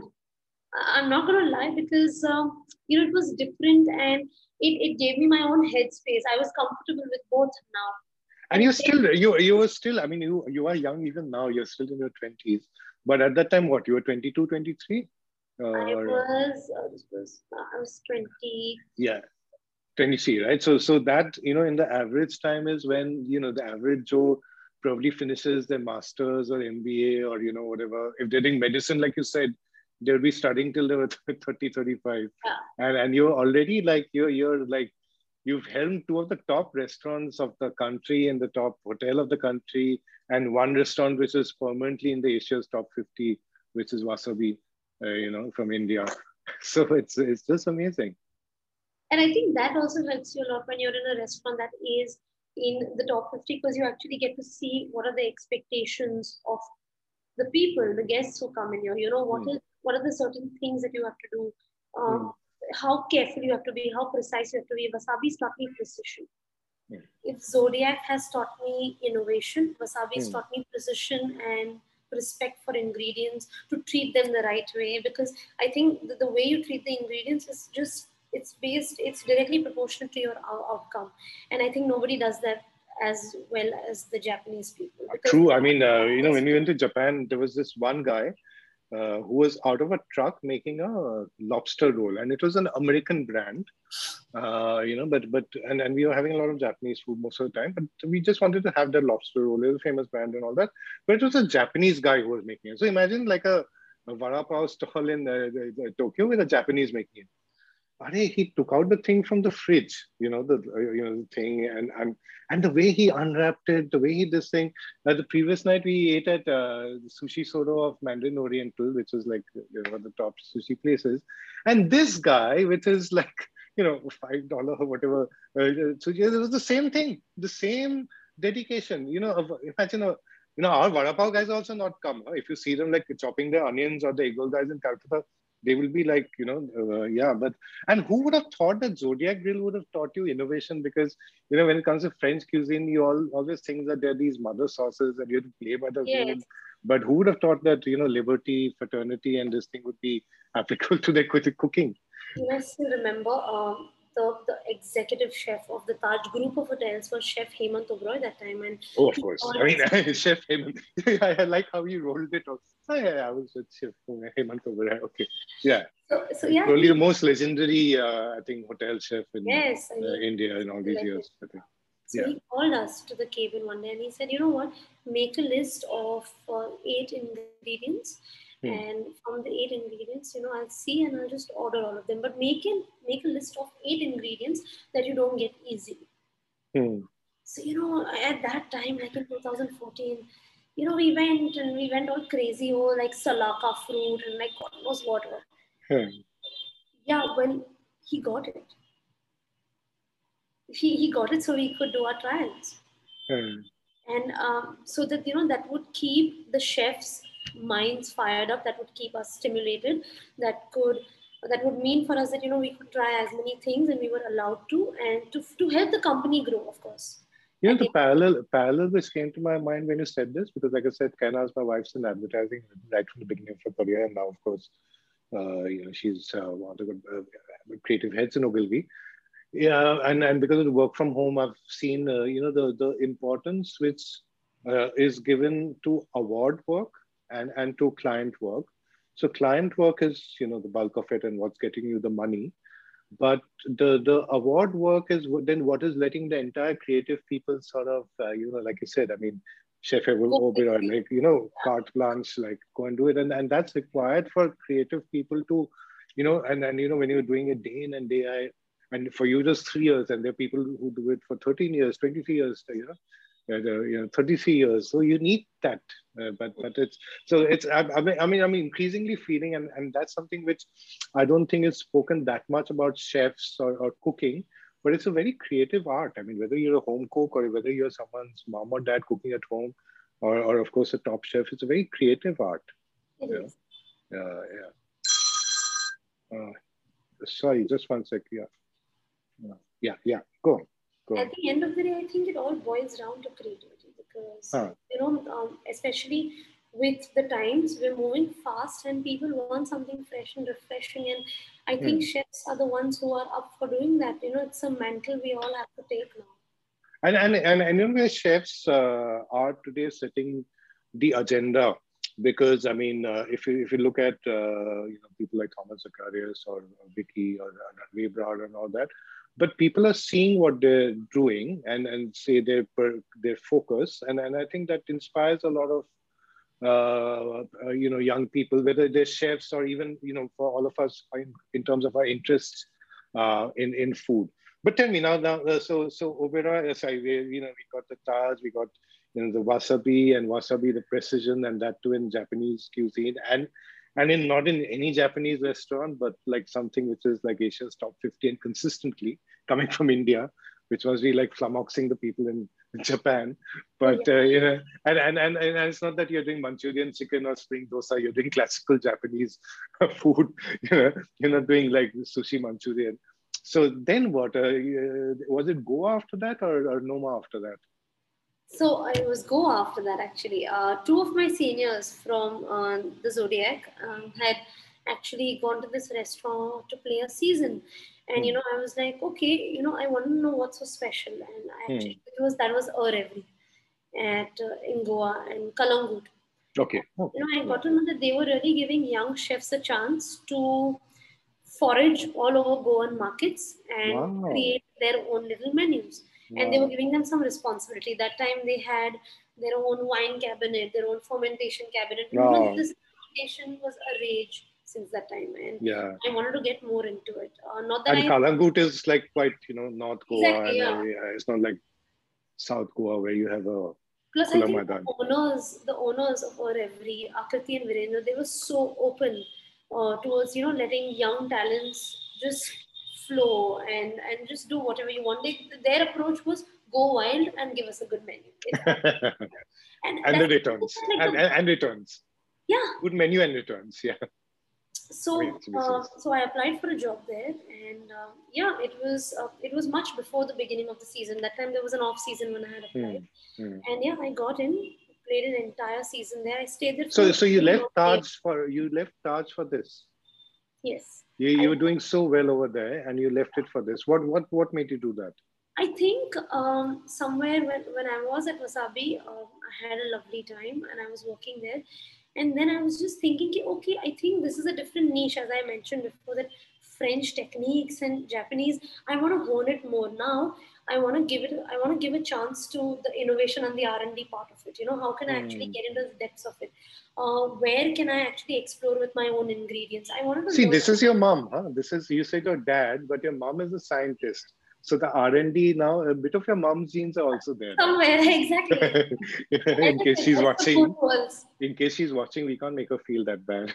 I'm not gonna lie, because um, you know, it was different, and it, it gave me my own headspace. I was comfortable with both now. And And you it still, you you were still, I mean, you you are young even now, you're still in your twenties. But at that time, what, you were twenty-two, twenty-three? I Or, was uh, this was uh, I was twenty. yeah, twenty-three, right? So so that, you know, in the average time is when, you know, the average Joe probably finishes their masters or M B A, or, you know, whatever. If they're doing medicine, like you said, they'll be studying till they were thirty, thirty-five. Yeah. And and you're already like, you're you're like, you've helmed two of the top restaurants of the country and the top hotel of the country, and one restaurant which is permanently in the Asia's top fifty, which is Wasabi, uh, you know, from India. So it's it's just amazing. And I think that also helps you a lot when you're in a restaurant that is in the top fifty, because you actually get to see what are the expectations of the people, the guests who come in here. You know, what Mm. is what are the certain things that you have to do, Mm. um, how careful you have to be, how precise you have to be. Wasabi's taught me precision. Mm. If Zodiac has taught me innovation, Wasabi's Mm. taught me precision and respect for ingredients, to treat them the right way. Because I think the, the way you treat the ingredients is just, it's based, it's directly proportional to your out- outcome. And I think nobody does that as well as the Japanese people, because True. I mean, uh, you know, when we went to Japan, there was this one guy uh, who was out of a truck making a lobster roll, and it was an American brand, uh, you know, but but and, and we were having a lot of Japanese food most of the time, but we just wanted to have that lobster roll. It was a famous brand and all that, but it was a Japanese guy who was making it. So imagine like a, a vada pav stall in uh, the, the Tokyo with a Japanese making it. Are he took out the thing from the fridge, you know, the uh, you know the thing, and and and the way he unwrapped it, the way he this thing. Uh, the previous night we ate at uh, Sushi Sodo of Mandarin Oriental, which is like, you know, the top sushi places, and this guy with his like, you know, five dollar or whatever uh, sushi, it was the same thing, the same dedication. You know, of, imagine a, you know, our vada pav guys also not come. Huh? If you see them like chopping their onions, or the egg roll guys in Calcutta, they will be like, you know, uh, yeah, but and who would have thought that Zodiac Grill would have taught you innovation? Because, you know, when it comes to French cuisine, you all always think that there are these mother sauces and you have to play by the yes, rule. But who would have thought that, you know, liberty, fraternity, and this thing would be applicable to their cooking? you know, I still remember. Um, the, the executive chef of the Taj group of hotels was Chef Hemant Oberoi that time, and Oh, of he course. called I us. mean, Chef Hemant. I like how you rolled it off. Oh, yeah, yeah, I was with Chef Hemant Oberoi. Okay. Yeah. So, so yeah, Probably he, the most legendary, uh, I think, hotel chef in yes, I uh, mean, India in all these like it. years. I think. So Yeah. he called us to the cabin one day and he said, you know what, make a list of uh, eight ingredients. Hmm. And from the eight ingredients, you know, I'll see and I'll just order all of them. But make it, make a list of eight ingredients that you don't get easily. Hmm. So, you know, at that time, like in two thousand fourteen, you know, we went and we went all crazy, oh, like salaka fruit and like God knows what. Hmm. Yeah, well, he got it. He, he got it so we could do our trials. Hmm. And um, so that, you know, that would keep the chefs' minds fired up, that would keep us stimulated, that could that would mean for us that, you know, we could try as many things and we were allowed to, and to, to help the company grow, of course. You know, At the the, parallel parallel which came to my mind when you said this, because like I said, Kaina is my wife's in advertising right from the beginning of her career, and now, of course, uh, you know, she's uh, one of the good, uh, creative heads in Ogilvy. Yeah, and, and because of the work from home, I've seen, uh, you know, the, the importance which uh, is given to award work and, and to client work. So client work is, you know, the bulk of it and what's getting you the money. But the, the award work is then what is letting the entire creative people sort of, uh, you know, like you said, I mean, Chef Oberoi, like, you know, carte blanche, like go and do it. And, and that's required for creative people to, you know, and, and, you know, when you're doing it day in and day out, and for you just three years, and there are people who do it for thirteen years, twenty-three years, you know, uh, you know, thirty-three years. So you need that. Uh, but but it's so it's I, I mean I mean I'm increasingly feeling, and, and that's something which I don't think is spoken that much about chefs or, or cooking, but it's a very creative art. I mean, whether you're a home cook or whether you're someone's mom or dad cooking at home, or, or of course a top chef, it's a very creative art. it Yeah, is. yeah, yeah. Uh, sorry, just one sec. Yeah. Yeah, yeah. Go on. Go At on. the end of the day, I think it all boils down to creativity because, Huh. you know, um, especially with the times, we're moving fast and people want something fresh and refreshing. And I think Hmm. chefs are the ones who are up for doing that. You know, it's a mantle we all have to take now. And and and, and in way, chefs uh, are today setting the agenda, because I mean, uh, if you if you look at uh, you know, people like Thomas Zacharias or, or Vicky or Ranveer Brad and all that, but people are seeing what they're doing and and say their per- their focus, and and I think that inspires a lot of uh, uh, you know, young people, whether they're chefs or even, you know, for all of us in, in terms of our interests uh, in in food. But tell me now, now uh, so so Oberoi, uh, sorry, we, you know, we got the Taj, we got, you know, the wasabi and wasabi, the precision, and that too in Japanese cuisine, and and in not in any Japanese restaurant, but like something which is like Asia's top fifty and consistently coming from India, which must be like flummoxing the people in Japan. Oh, But yeah. uh, you know, and, and and and it's not that you're doing Manchurian chicken or spring dosa. You're doing classical Japanese food. You know, you're not doing like sushi Manchurian. So then what? Uh, uh, was it Goa after that, or, or Noma after that? So I was go after that actually. Uh, two of my seniors from uh, the Zodiac um, had actually gone to this restaurant to play a season, and you Hmm. know I was like, okay, you know I want to know what's so special, and I Hmm. actually it was that was Erevri at uh, in Goa and Kalangut. Okay. You Okay. know I Yeah. got to know that they were really giving young chefs a chance to forage all over Goan markets and Wow. create their own little menus. And they were Wow. giving them some responsibility. That time they had their own wine cabinet, their own fermentation cabinet. And you know, Wow. this fermentation was a rage since that time. And Yeah. I wanted to get more into it. Uh, not that And I Kalangut is like quite, you know, North Goa, exactly, and uh, yeah. yeah, it's not like South Goa where you have a Plus, I Khula think the Maidan. owners, the owners of our every Akriti and Virendra, they were so open uh, towards you know letting young talents just flow and and just do whatever you want. They, their approach was go wild and give us a good menu. It's that, and And the that's returns. like And, the and, and returns. yeah. Good menu and returns. Yeah. I mean, So it's basically. uh, so I applied for a job there, and uh, yeah, it was uh, it was much before the beginning of the season. That time there was an off season when I had applied, Hmm. Hmm. and yeah, I got in, played an entire season there. I stayed there So, for so you three left long years. Taj for you left Taj for this. Yes. You, you I, were doing so well over there and you left it for this. What, what, what made you do that? I think um, somewhere when, when I was at Wasabi, um, I had a lovely time and I was working there. And then I was just thinking, okay, I think this is a different niche, as I mentioned before, that French techniques and Japanese, I want to hone it more now. I want to give it, I want to give a chance to the innovation and the R and D part of it. You know, how can I actually Hmm. get into the depths of it? Uh, where can I actually explore with my own ingredients? I wanted to See, learn. this is your mom, huh? This is, you said your dad, but your mom is a scientist. So the R and D now, a bit of your mom's genes are also there, Somewhere, exactly. right? As In I case said, she's best of both watching, worlds. in case she's watching, we can't make her feel that bad.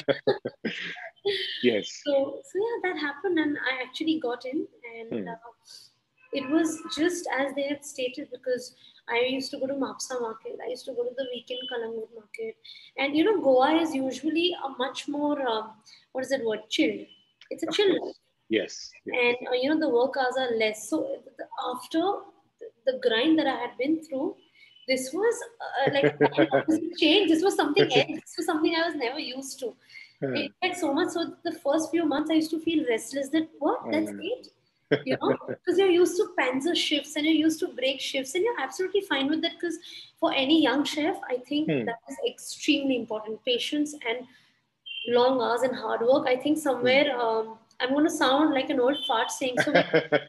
Yes. So, so yeah, that happened, and I actually got in, and Hmm. uh, it was just as they had stated because I used to go to Mapsa market, I used to go to the weekend Kalangut market, and you know, Goa is usually a much more um, what is that word? Chilled. It's a Of chill life, course. Yes. Yes. and uh, you know, the work hours are less. So the, after the, the grind that I had been through, this was uh, like an opposite change. This was something else. This was something I was never used to. In fact, so much so the first few months I used to feel restless that what? That's it? You know, because you're used to panzer shifts and you're used to break shifts and you're absolutely fine with that because for any young chef, I think Hmm. that is extremely important. Patience and long hours and hard work. I think Hmm. somewhere um, I'm going to sound like an old fart saying so.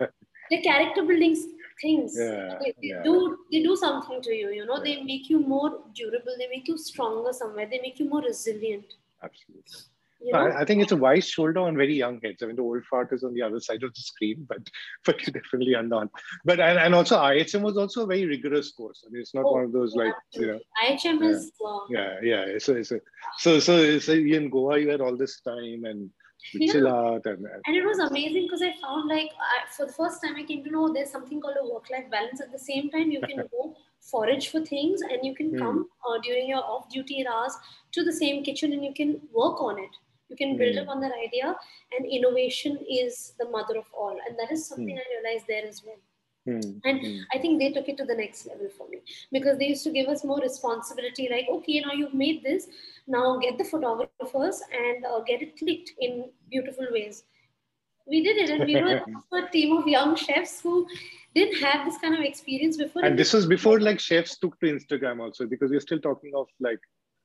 The character building things Yeah. they, they Yeah. do they do something to you. You know, Yeah. they make you more durable. They make you stronger somewhere. They make you more resilient. Absolutely. You No, know. I, I think it's a wise shoulder on very young heads. I mean, the old fart is on the other side of the screen, but but you definitely are not. But and, and also I H M was also a very rigorous course. I mean, it's not one Oh, of those like you know, absolutely. I H M yeah, is uh, yeah, yeah. So it's a, so so so in Goa you had all this time and you yeah. chill out and, and And it was it's, amazing because I found like I, for the first time I came to know there's something called a work-life balance. At the same time, you can go forage for things and you can hmm, come uh, during your off-duty hours to the same kitchen and you can work on it. You can build hmm, up on that idea, and innovation is the mother of all. And that is something hmm, I realized there as well. hmm, And hmm. I think they took it to the next level for me because they used to give us more responsibility like, okay, now you've made this, now get the photographers and uh, get it clicked in beautiful ways. We did it, and we were also a team of young chefs who didn't have this kind of experience before. And And this was before like chefs took to Instagram also because we're still talking of like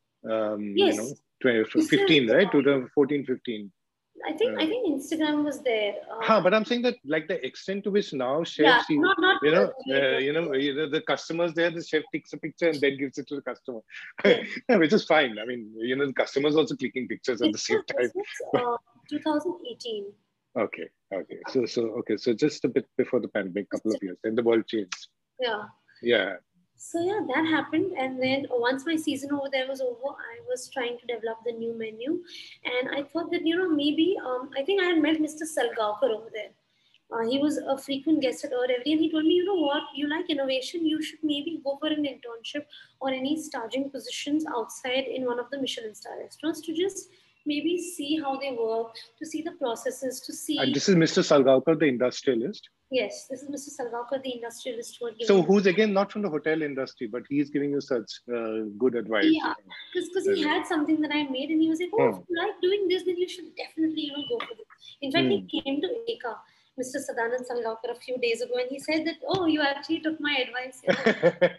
um you yes, know twenty, this is, fifteen, right? twenty fourteen, fifteen. I think I Uh, think Instagram was there. huh, Um, but I'm saying that like the extent to which now yeah, chefs, you, not not you uh, know, the way it uh, was. you know, you know, the customers there, the chef takes a picture and then gives it to the customer, Yes, yeah, which is fine. I mean, you know, the customers also clicking pictures at this the same was this time. was uh, twenty eighteen. Okay, okay, so so okay, so just a bit before the pandemic, couple of years, then the world changed. Yeah. Yeah. So yeah, that happened, and then once my season over there was over, I was trying to develop the new menu, and I thought that you know maybe um, I think I had met Mister Salgaonkar over there. Uh, he was a frequent guest at our every, and he told me, you know what, you like innovation, you should maybe go for an internship or any staging positions outside in one of the Michelin star restaurants to just maybe see how they work, to see the processes, to And see. this is Mister Salgaonkar, the industrialist. Yes, this is Mister Salgaonkar, the industrialist who had given So me. who's again not from the hotel industry, but he's giving you such uh, good advice. Yeah, because because he Uh, had something that I made, and he was like, "Oh, if hmm, you like doing this, then you should definitely you know go for this." In fact, he hmm. came to Eka, Mister Sadanand Salgaonkar, a few days ago, and he said that, "Oh, you actually took my advice." You know,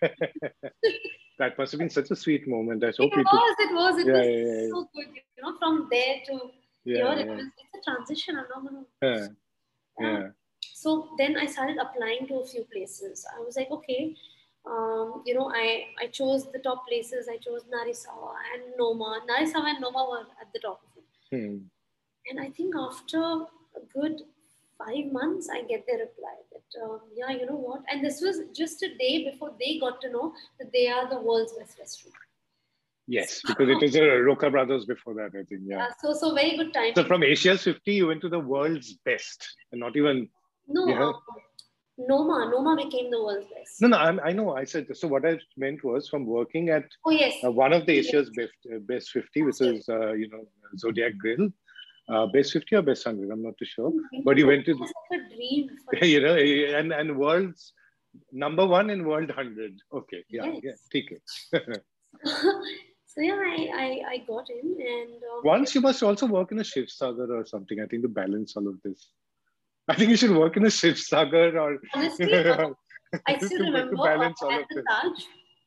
That must have been such a sweet moment. I it hope you took. was, it was, it Yeah, was yeah, so good. You know, from there to here, yeah, it yeah, was it's a transition. I'm not gonna. yeah, Yeah. yeah. So then I started applying to a few places. I was like, okay, um, you know, I, I chose the top places. I chose Narisawa and Noma. Narisawa and Noma were at the top of it. Hmm. And I think after a good five months, I get their reply that, um, yeah, you know what? And this was just a day before they got to know that they are the world's best restaurant. Yes, So, because it is a Roca Brothers before that, I think. Yeah. yeah, so, so very good So timing. from Asia's fifty, you went to the world's best, and not even. No, Yeah. um, Noma, Noma became the world's No, best. no. I'm, I know. I said so. What I meant was from working at Oh, yes. uh, one of the Yes, Asia's best uh, best fifty, which absolutely. is uh, you know Zodiac Grill, uh, best fifty or best hundred. I'm not too sure. But Winter you went to, was like a dream for me. you know, and and world's number one in world hundred. Okay, yeah, yeah, Yes. take it. So So yeah, I, I, I got in and um, Once you must also work in a Shiv Sagar or something, I think, to balance all of this. I think you should work in a Shiv Sagar or honestly, uh, to, I still to remember uh, balance all at of the this. Taj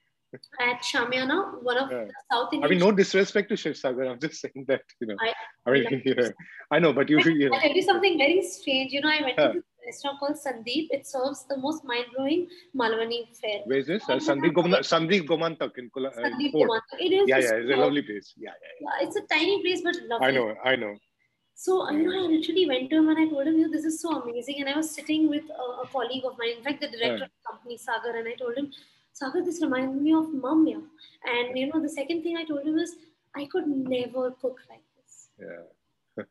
at Shamiana, one of Yeah. the South I Indian. mean, no disrespect to Shiv Sagar. I'm just saying that, you know, I, I I love mean, yeah, I know, but you, But yeah. I'll tell you something very strange. You know, I went to Huh. this restaurant called Sandeep. It serves the most mind-blowing Malwani fare. Where is this? I Uh, had Sandeep a Goman- Sandeep Gomantak in, Kola- uh, in Sandeep Fort. Kumar. It is Yeah, just yeah, it's a small. lovely place. Yeah, yeah, Yeah, it's a tiny place but yeah. I lovely. know, I know. So, you Yeah. know, I literally went to him and I told him, you know, this is so amazing. And I was sitting with a, a colleague of mine, in fact, the Huh. director of the company, Sagar, and I told him, Sagar, this reminds me of mom, yeah. And, you know, the second thing I told him is, I could never cook like this. Yeah.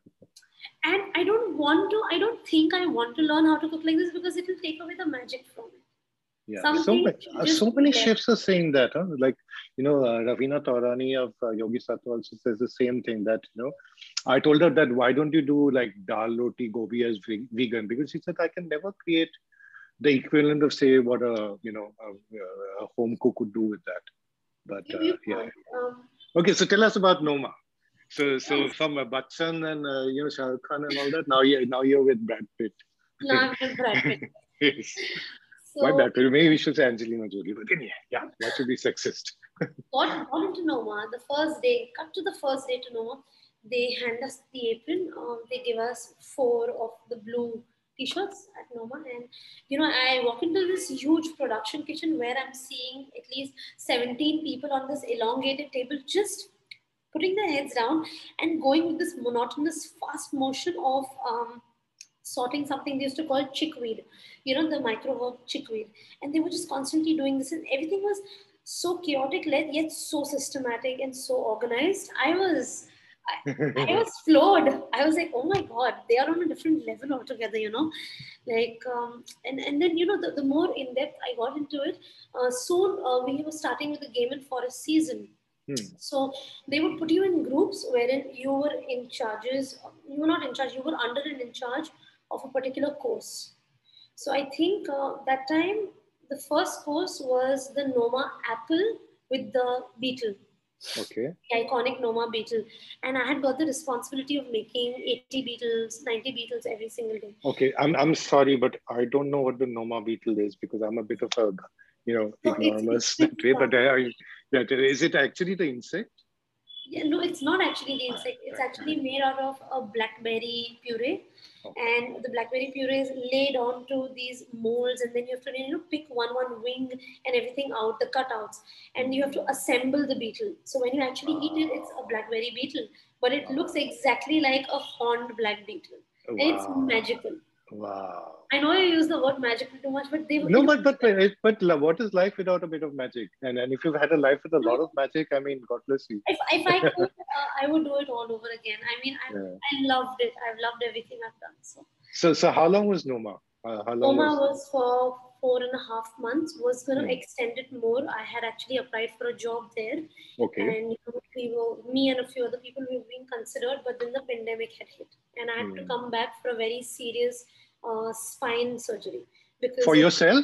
And I don't want to, I don't think I want to learn how to cook like this because it will take away the magic from it. Yeah, so Something many, should uh, just so be many left. chefs are saying that, huh? Like, you know, uh, Ravina Taurani of uh, Yogi Sattva also says the same thing, that, you know, I told her that why don't you do like dal roti gobi as ve- vegan? Because she said, I can never create the equivalent of, say, what a, you know, a, a home cook would do with that. But You, uh, you yeah. can't. Um, Okay, so tell us about Noma. So, so yes. from uh, Bachchan and uh, you know, Shah Rukh Khan and all that, now you now you're with Brad Pitt. No, I'm with Brad Pitt. Yes. Why So Brad Pitt? Maybe we should say Angelina Jolie, but anyway, yeah, that should be sexist. got, got into Noma the first day, cut to the first day to Noma. They hand us the apron. Um, they give us four of the blue t-shirts at Noma, and you know, I walk into this huge production kitchen where I'm seeing at least seventeen people on this elongated table, just putting their heads down and going with this monotonous, fast motion of um, sorting something they used to call chickweed, you know, the micro herb chickweed. And they were just constantly doing this, and everything was so chaotic, yet yet so systematic and so organized. I was. I, I was floored. I was like, oh my god, they are on a different level altogether, you know. Like, um, and, and then, you know, the, the more in depth I got into it, uh, soon uh, we were starting with the Game and Forest season. Hmm. So they would put you in groups wherein you were in charges, you were not in charge, you were under and in charge of a particular course. So I think uh, that time the first course was the Noma apple with the beetle, Okay. the iconic Noma beetle. And I had got the responsibility of making eighty beetles, ninety beetles every single day. Okay. I'm I'm sorry, but I don't know what the Noma beetle is because I'm a bit of a, you know, So it's, it's ignoramus that pretty way. But fun. I, I, yeah, is it actually the insect? Yeah, no, it's not actually the insect. It's actually made out of a blackberry puree, Okay. and the blackberry puree is laid onto these molds, and then you have to, you know, pick one one wing and everything out, the cutouts, and you have to assemble the beetle. So when you actually eat it, it's a Wow. blackberry beetle, but it looks exactly like a horned black beetle, and it's Wow. magical. Wow. I know I use the word magical too much, but they No, it but but but, it- but la- what is life without a bit of magic? And and if you've had a life with a lot was. of magic, I mean, God bless you. If, if I could, uh, I would do it all over again. I mean, I, Yeah. I loved it. I've loved everything I've done. So, So so how long was Noma? Uh, how long Oma was? was for four and a half months, was going to Hmm. extend it more. I had actually applied for a job there. Okay. And you know, we were, me and a few other people, we were being considered, but then the pandemic had hit. And I had to Hmm. come back for a very serious uh, spine surgery because For it, yourself,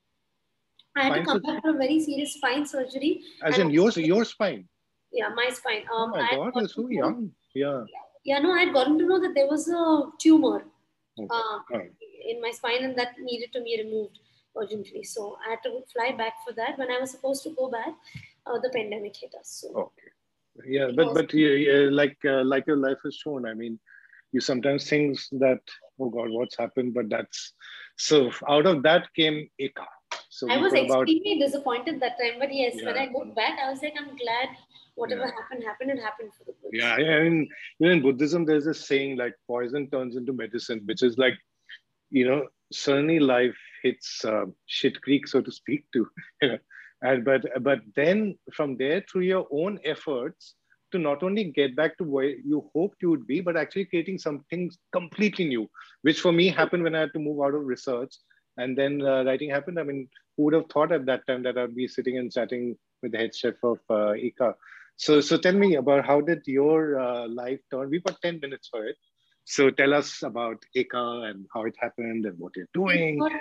I had to spine come surgery, back for a very serious spine surgery. as And in yours, your spine. yeah, my spine. Oh Um, my I had God, you're gotten so to, young. Yeah. yeah, no, I had gotten to know that there was a tumor Okay. uh, Fine. in my spine and that needed to be removed urgently. So I had to fly back for that. When I was supposed to go back, uh, the pandemic hit us. So Okay. Yeah, it but was. but yeah, yeah, like uh, like your life has shown. I mean, you sometimes think that, oh God, what's happened? But that's so out of that came Eka. So I we was put about, extremely disappointed that time, but yes, when yeah, I look back, I was like, I'm glad whatever yeah, happened, happened, it happened for the good. yeah. I mean, you know, in Buddhism, there's a saying like poison turns into medicine, which is like, you know, certainly life hits uh, shit creek, so to speak, too. You know, and but but then from there, through your own efforts, to not only get back to where you hoped you would be, but actually creating something completely new, which for me happened when I had to move out of research and then uh, writing happened. I mean, who would have thought at that time that I'd be sitting and chatting with the head chef of uh, Ika? So, so tell me about how did your uh, life turn? We've got ten minutes for it. So tell us about Eka and how it happened and what you're It doing. got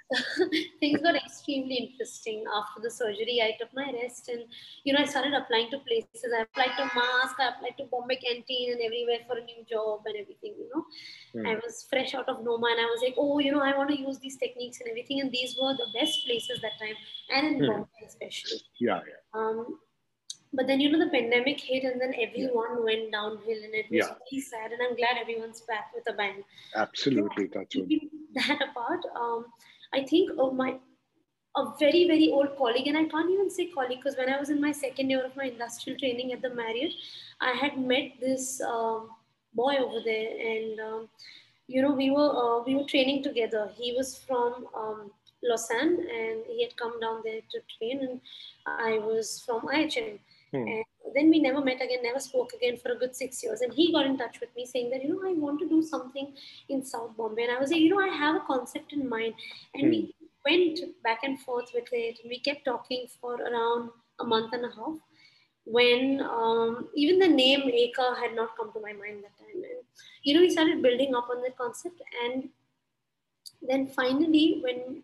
things got extremely interesting. After the surgery, I took my rest and, you know, I started applying to places. I applied to Mask, I applied to Bombay Canteen and everywhere for a new job and everything, you know. Mm. I was fresh out of Noma and I was like, oh, you know, I want to use these techniques and everything. And these were the best places that time, and in mm. Bombay especially. Yeah, yeah. Um, but then, you know, the pandemic hit and then everyone yeah. went downhill and it was yeah. really sad. And I'm glad everyone's back with a bang. Absolutely. That's keeping that apart. Um, I think oh, my a very, very old colleague, and I can't even say colleague because when I was in my second year of my industrial training at the Marriott, I had met this um, boy over there, and um, you know, we were uh, we were training together. He was from um, Lausanne, and he had come down there to train, and I was from I H M. Hmm. And then we never met again, never spoke again for a good six years. And he got in touch with me saying that, you know, I want to do something in South Bombay. And I was like, you know, I have a concept in mind. And hmm. we went back and forth with it. We kept talking for around a month and a half when um, even the name Eka had not come to my mind that time. And, you know, we started building up on that concept. And then finally, when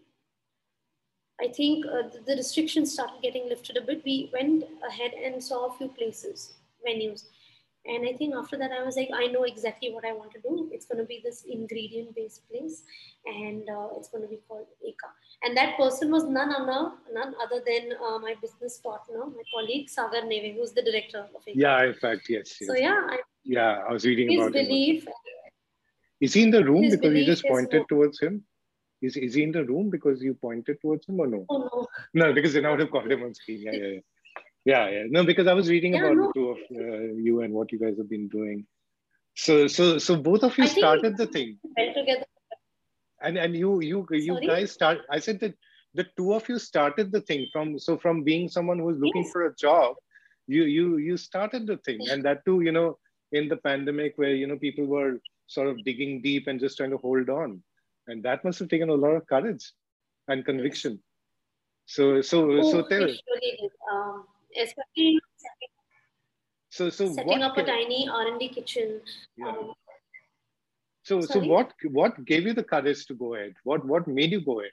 I think uh, the, the restrictions started getting lifted a bit, we went ahead and saw a few places, venues. And I think after that, I was like, I know exactly what I want to do. It's going to be this ingredient-based place, and uh, it's going to be called Eka. And that person was none other, none other than uh, my business partner, my colleague, Sagar Neve, who's the director of Eka. Yeah, in fact, yes. yes. So yeah. I, yeah, I was reading his about belief, him. Is he in the room because you just pointed what? towards him? Is, is he in the room because you pointed towards him or no? Oh, no. No, because then I would have called him on screen. Yeah, yeah, yeah. Yeah, yeah. No, because I was reading yeah, about no. the two of uh, you and what you guys have been doing. So, so, so both of you I started the thing. Well together. And and you you you Sorry? guys start. I said that the two of you started the thing from so from being someone who was looking yes. for a job, you you you started the thing, and that too, you know, in the pandemic where you know people were sort of digging deep and just trying to hold on, and that must have taken a lot of courage and conviction. So so oh, so tell. It really did. Um, especially setting, so so setting what up a tiny R and D kitchen. Yeah. Um, so Sorry? so what what gave you the courage to go ahead? What what made you go ahead?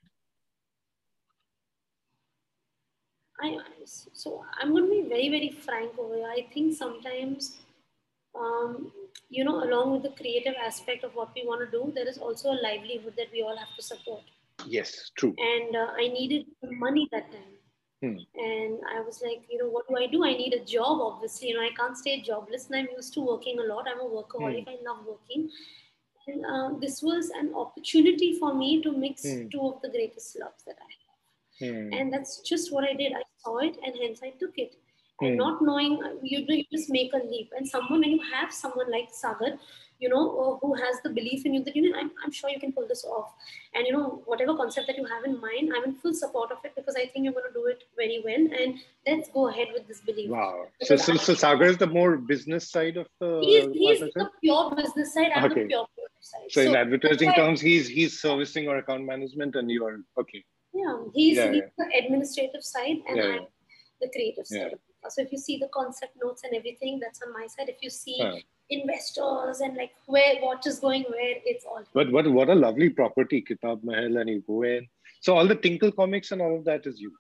I so I'm going to be very very frank over here. I think sometimes. Um, you know, along with the creative aspect of what we want to do, there is also a livelihood that we all have to support. Yes, true. And uh, I needed money that time. Hmm. And I was like, you know, what do I do? I need a job, obviously. You know, I can't stay jobless. And I'm used to working a lot. I'm a workaholic. Hmm. I love working. And uh, this was an opportunity for me to mix hmm. two of the greatest loves that I have. Hmm. And that's just what I did. I saw it and hence I took it. And hmm. not knowing, you, you just make a leap. And someone, when you have someone like Sagar, you know, who has the belief in you that, you know, I'm, I'm sure you can pull this off. And, you know, whatever concept that you have in mind, I'm in full support of it because I think you're going to do it very well. And let's go ahead with this belief. Wow. So, so, so Sagar is the more business side of the He's, he's the pure business side. I'm okay. the pure product side. So, so in advertising I, terms, he's he's servicing or account management and you're, okay. Yeah, he's, yeah, he's yeah. the administrative side and yeah, I'm yeah. the creative side. Yeah. So if you see the concept notes and everything, that's on my side. If you see huh. investors and like where what is going where, it's all. But what what a lovely property, Kitab Mahal, and you go in. So all the Tinkle comics and all of that is you.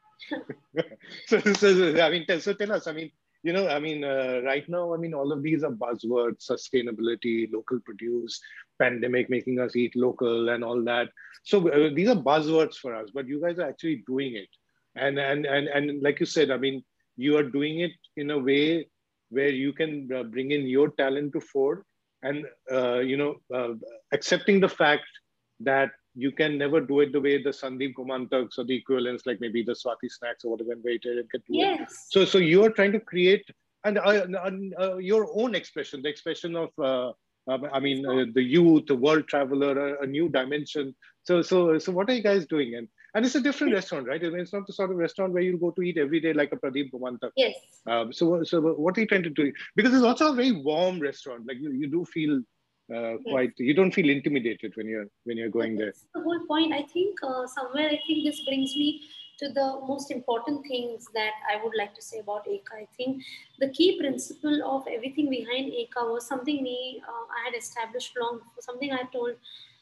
so, so I mean, so tell us. I mean, you know, I mean, uh, right now, I mean, all of these are buzzwords: sustainability, local produce, pandemic making us eat local, and all that. So uh, these are buzzwords for us, but you guys are actually doing it, and and and and like you said, I mean. You are doing it in a way where you can uh, bring in your talent to fore and, uh, you know, uh, accepting the fact that you can never do it the way the Sandeep Gomantaks or the equivalents, like maybe the Swati Snacks or whatever, Vegetarian can do yes. it. So, so you are trying to create and uh, uh, your own expression, the expression of, uh, um, I mean, uh, the youth, the world traveler, a, a new dimension. So, so, so what are you guys doing? And And it's a different restaurant, right? I mean, it's not the sort of restaurant where you go to eat every day like a Pradeep Gomantak. Yes. Um, so, so what are you trying to do? Because it's also a very warm restaurant. Like you, you do feel uh, quite. Yes. You don't feel intimidated when you're when you're going there. That's the whole point. I think uh, somewhere I think this brings me to the most important things that I would like to say about Eka. I think the key principle of everything behind Eka was something me uh, I had established long before. Something I told.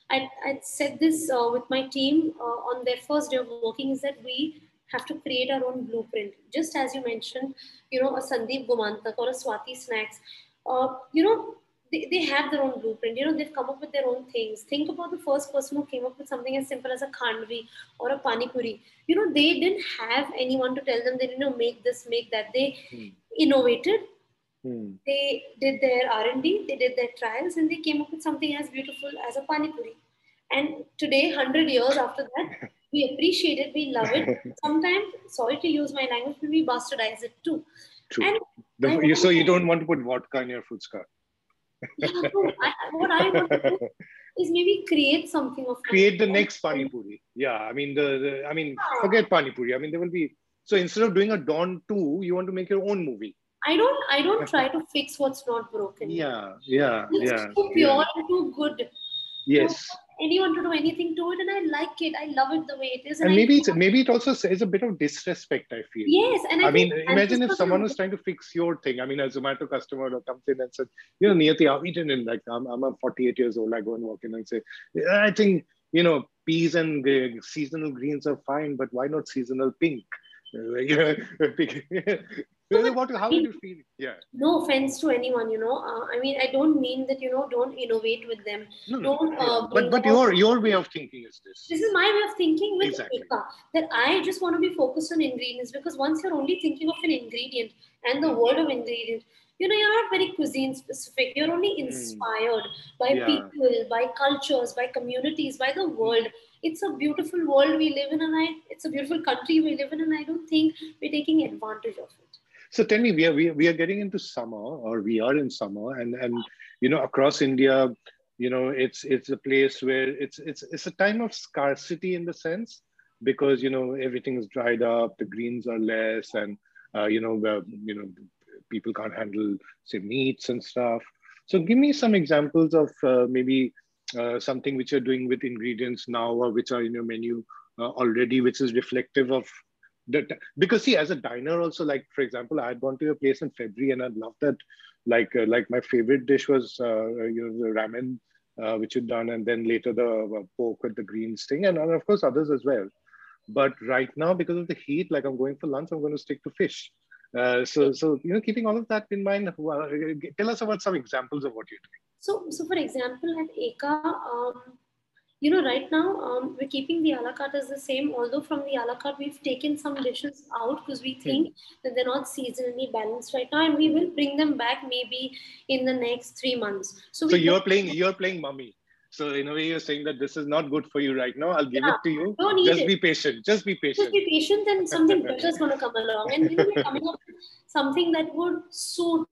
I, I said this uh, with my team uh, on their first day of working is that we have to create our own blueprint. Just as you mentioned, you know, a Sandeep Gomantak or a Swati Snacks, uh, you know, they, they have their own blueprint. You know, they've come up with their own things. Think about the first person who came up with something as simple as a khandvi or a pani puri. You know, they didn't have anyone to tell them that, you know, make this, make that. They Hmm. innovated, Hmm. they did their R and D, they did their trials, and they came up with something as beautiful as a pani puri. And today, one hundred years after that, we appreciate it, we love it. Sometimes, sorry to use my language, but we bastardize it too. True. And The, I you, so want you to, don't want to put vodka in your food scar. yeah, no, I, what I want to do is maybe create something of my Create the own. next pani puri. Yeah, I mean the, the I mean Yeah. forget pani puri. I mean there will be, so instead of doing a Dawn two, you want to make your own movie. I don't I don't try to fix what's not broken. Yeah, yeah, It's yeah, too yeah. pure and too good to Yes. anyone to do anything to it, and I like it. I love it the way it is, and And I maybe it's maybe it also is a bit of disrespect, I feel. yes, and I I think mean, imagine if ancestors someone are was trying to fix your thing. I mean, a Zomato customer comes in and says, you know, Niyati, I've eaten in like, I'm, I'm a forty-eight years old. I go and walk in and say, "Yeah, I think, you know, peas and uh, seasonal greens are fine, but why not seasonal pink? Uh, you know, pink. so. But What, how I would mean, you feel? Yeah. no offense to anyone, you know. Uh, I mean, I don't mean that you know. Don't innovate with them. No, no. Don't Yeah. uh, But, bring but about. your, your way of thinking is this. This is my way of thinking with Exactly. Eka, that I just want to be focused on ingredients because once you're only thinking of an ingredient and the Hmm. word of ingredient, you know, you're not very cuisine specific. You're only Hmm. inspired by Yeah. people, by cultures, by communities, by the Hmm. world. It's a beautiful world we live in, and I, it's a beautiful country we live in, and I don't think we're taking advantage of it. So tell me, we are, we are, we are getting into summer, or we are in summer, and and you know across India, you know it's it's a place where it's it's it's a time of scarcity in the sense, because you know everything is dried up, the greens are less, and uh, you know uh, you know people can't handle, say, meats and stuff. So give me some examples of uh, maybe uh, something which you're doing with ingredients now, or which are in your menu uh, already, which is reflective of the, because see, as a diner also, like for example, I had gone to your place in February and I loved that. Like uh, like my favorite dish was uh, you know the ramen uh, which you'd done, and then later the uh, pork with the greens thing, and, and of course others as well. But right now, because of the heat, like I'm going for lunch, I'm going to stick to fish. Uh, so so you know, keeping all of that in mind, well, tell us about some examples of what you're doing. So, so for example, at Eka, um, you know, right now um, we're keeping the a la carte as the same. Although from the a la carte we've taken some dishes out because we Hmm. think that they're not seasonally balanced right now, and we will Hmm. bring them back maybe in the next three months. So So we you're don't, playing you're playing mummy. So in a way, you're saying that this is not good for you right now. I'll give yeah, it to you. don't eat Just it. be patient. Just be Just patient. be patient, and something better is going to come along. And you know, we're coming up with something that would suit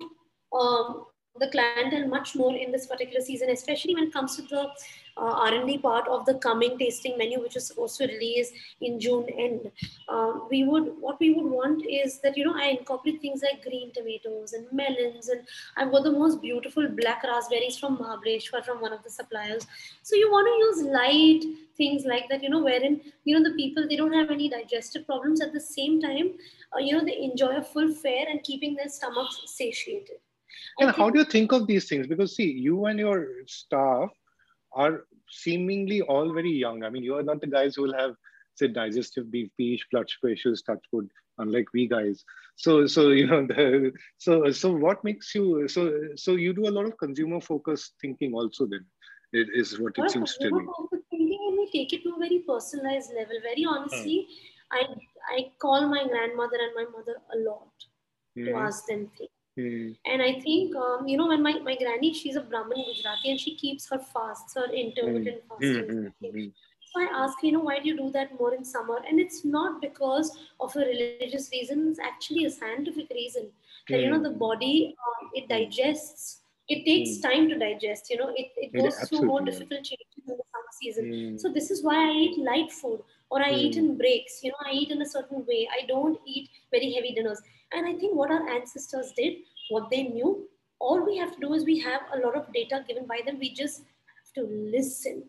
um, the clientele much more in this particular season, especially when it comes to the uh, R and D part of the coming tasting menu, which is supposed to release in June end. Um, we would what we would want is that you know I incorporate things like green tomatoes and melons, and I've got the most beautiful black raspberries from Mahabaleshwar from one of the suppliers. So you want to use light things like that, you know, wherein you know the people they don't have any digestive problems at the same time, uh, you know they enjoy a full fare and keeping their stomachs satiated. I And how think do you think of these things? Because see, you and your staff are seemingly all very young. I mean, you are not the guys who will have, say, digestive B P, blood sugar issues, touch wood, unlike we guys. So, so you know, the, so so what makes you so so you do a lot of consumer focused thinking also. Then it is what it what seems to consumer me. focused thinking, and we take it to a very personalized level. Very Hmm. honestly, I I call my grandmother and my mother a lot to Hmm. ask them things. Hmm. And I think, um, you know, when my, my granny, she's a Brahmin Gujarati and she keeps her fasts, her Hmm. intermittent Hmm. fastings. Hmm. Hmm. So I ask, you know, why do you do that more in summer? And it's not because of a religious reason, it's actually a scientific reason that, you know, the Hmm. body, um, it Hmm. digests, it takes Hmm. time to digest, you know, it, it It goes through more absolutely does. difficult changes in the summer season. Hmm. So this is why I eat light food or I eat Hmm. in breaks, you know, I eat in a certain way. I don't eat very heavy dinners. And I think what our ancestors did, what they knew, all we have to do is we have a lot of data given by them. We just have to listen.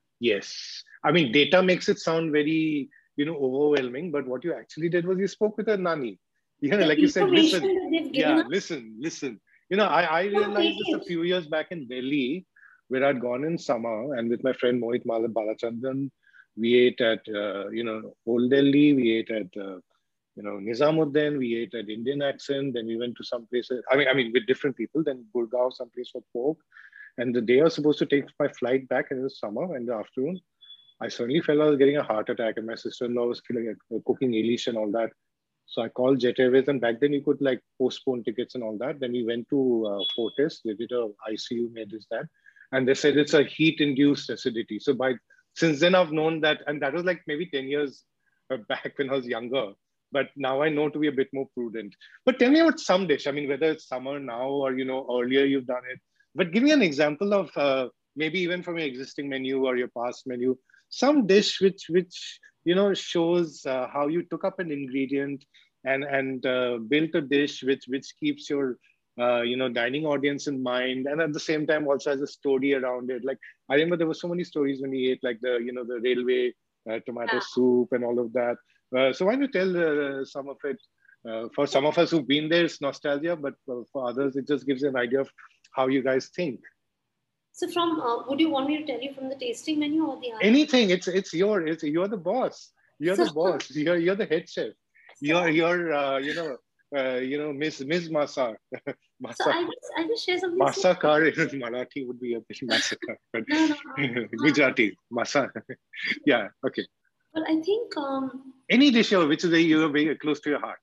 Yes. I mean, data makes it sound very, you know, overwhelming, but what you actually did was you spoke with a nani. You know, The like you said, information listen. that they've given Yeah, us, listen, listen. You know, I, I don't take realized this a it. few years back in Delhi. where I'd gone in summer and with my friend Mohit Mal- Balachandran, we ate at, uh, you know, Old Delhi, we ate at, uh, you know, Nizamuddin, we ate at Indian Accent, then we went to some places, I mean, I mean, with different people, then Gurgaon, some place for pork. And the day I was supposed to take my flight back in the summer, in the afternoon, I suddenly felt I was getting a heart attack and my sister-in-law was killing, uh, cooking Elish and all that. So I called Jet Airways, and back then you could like postpone tickets and all that. Then we went to uh, Fortis, they did a I C U, made this, that. And they said it's a heat-induced acidity. So by since then I've known that, and that was like maybe ten years back when I was younger. But now I know to be a bit more prudent. But tell me about some dish. I mean, whether it's summer now or, you know, earlier you've done it. But give me an example of uh, maybe even from your existing menu or your past menu, some dish which, which you know, shows uh, how you took up an ingredient and, and uh, built a dish which, which keeps your uh, you know, dining audience in mind, and at the same time also has a story around it. Like I remember there were so many stories when we ate like the, you know, the railway uh, tomato Yeah. soup and all of that. Uh, so why don't you tell uh, some of it? Uh, for some of us who've been there, it's nostalgia, but uh, for others, it just gives an idea of how you guys think. So from, uh, would you want me to tell you from the tasting menu or the other? Anything. It's it's your. It's you're the boss. You're So, the boss. You're you're the head chef. so, You're you're uh, you know uh, you know Miss Miss Masa. so Masa I just, I just share something. So, Massacre in Marathi would be a bit massacre, but no, no, no. Gujarati Masa. Yeah. Okay. But I think um, Any dish which is very, very close to your heart.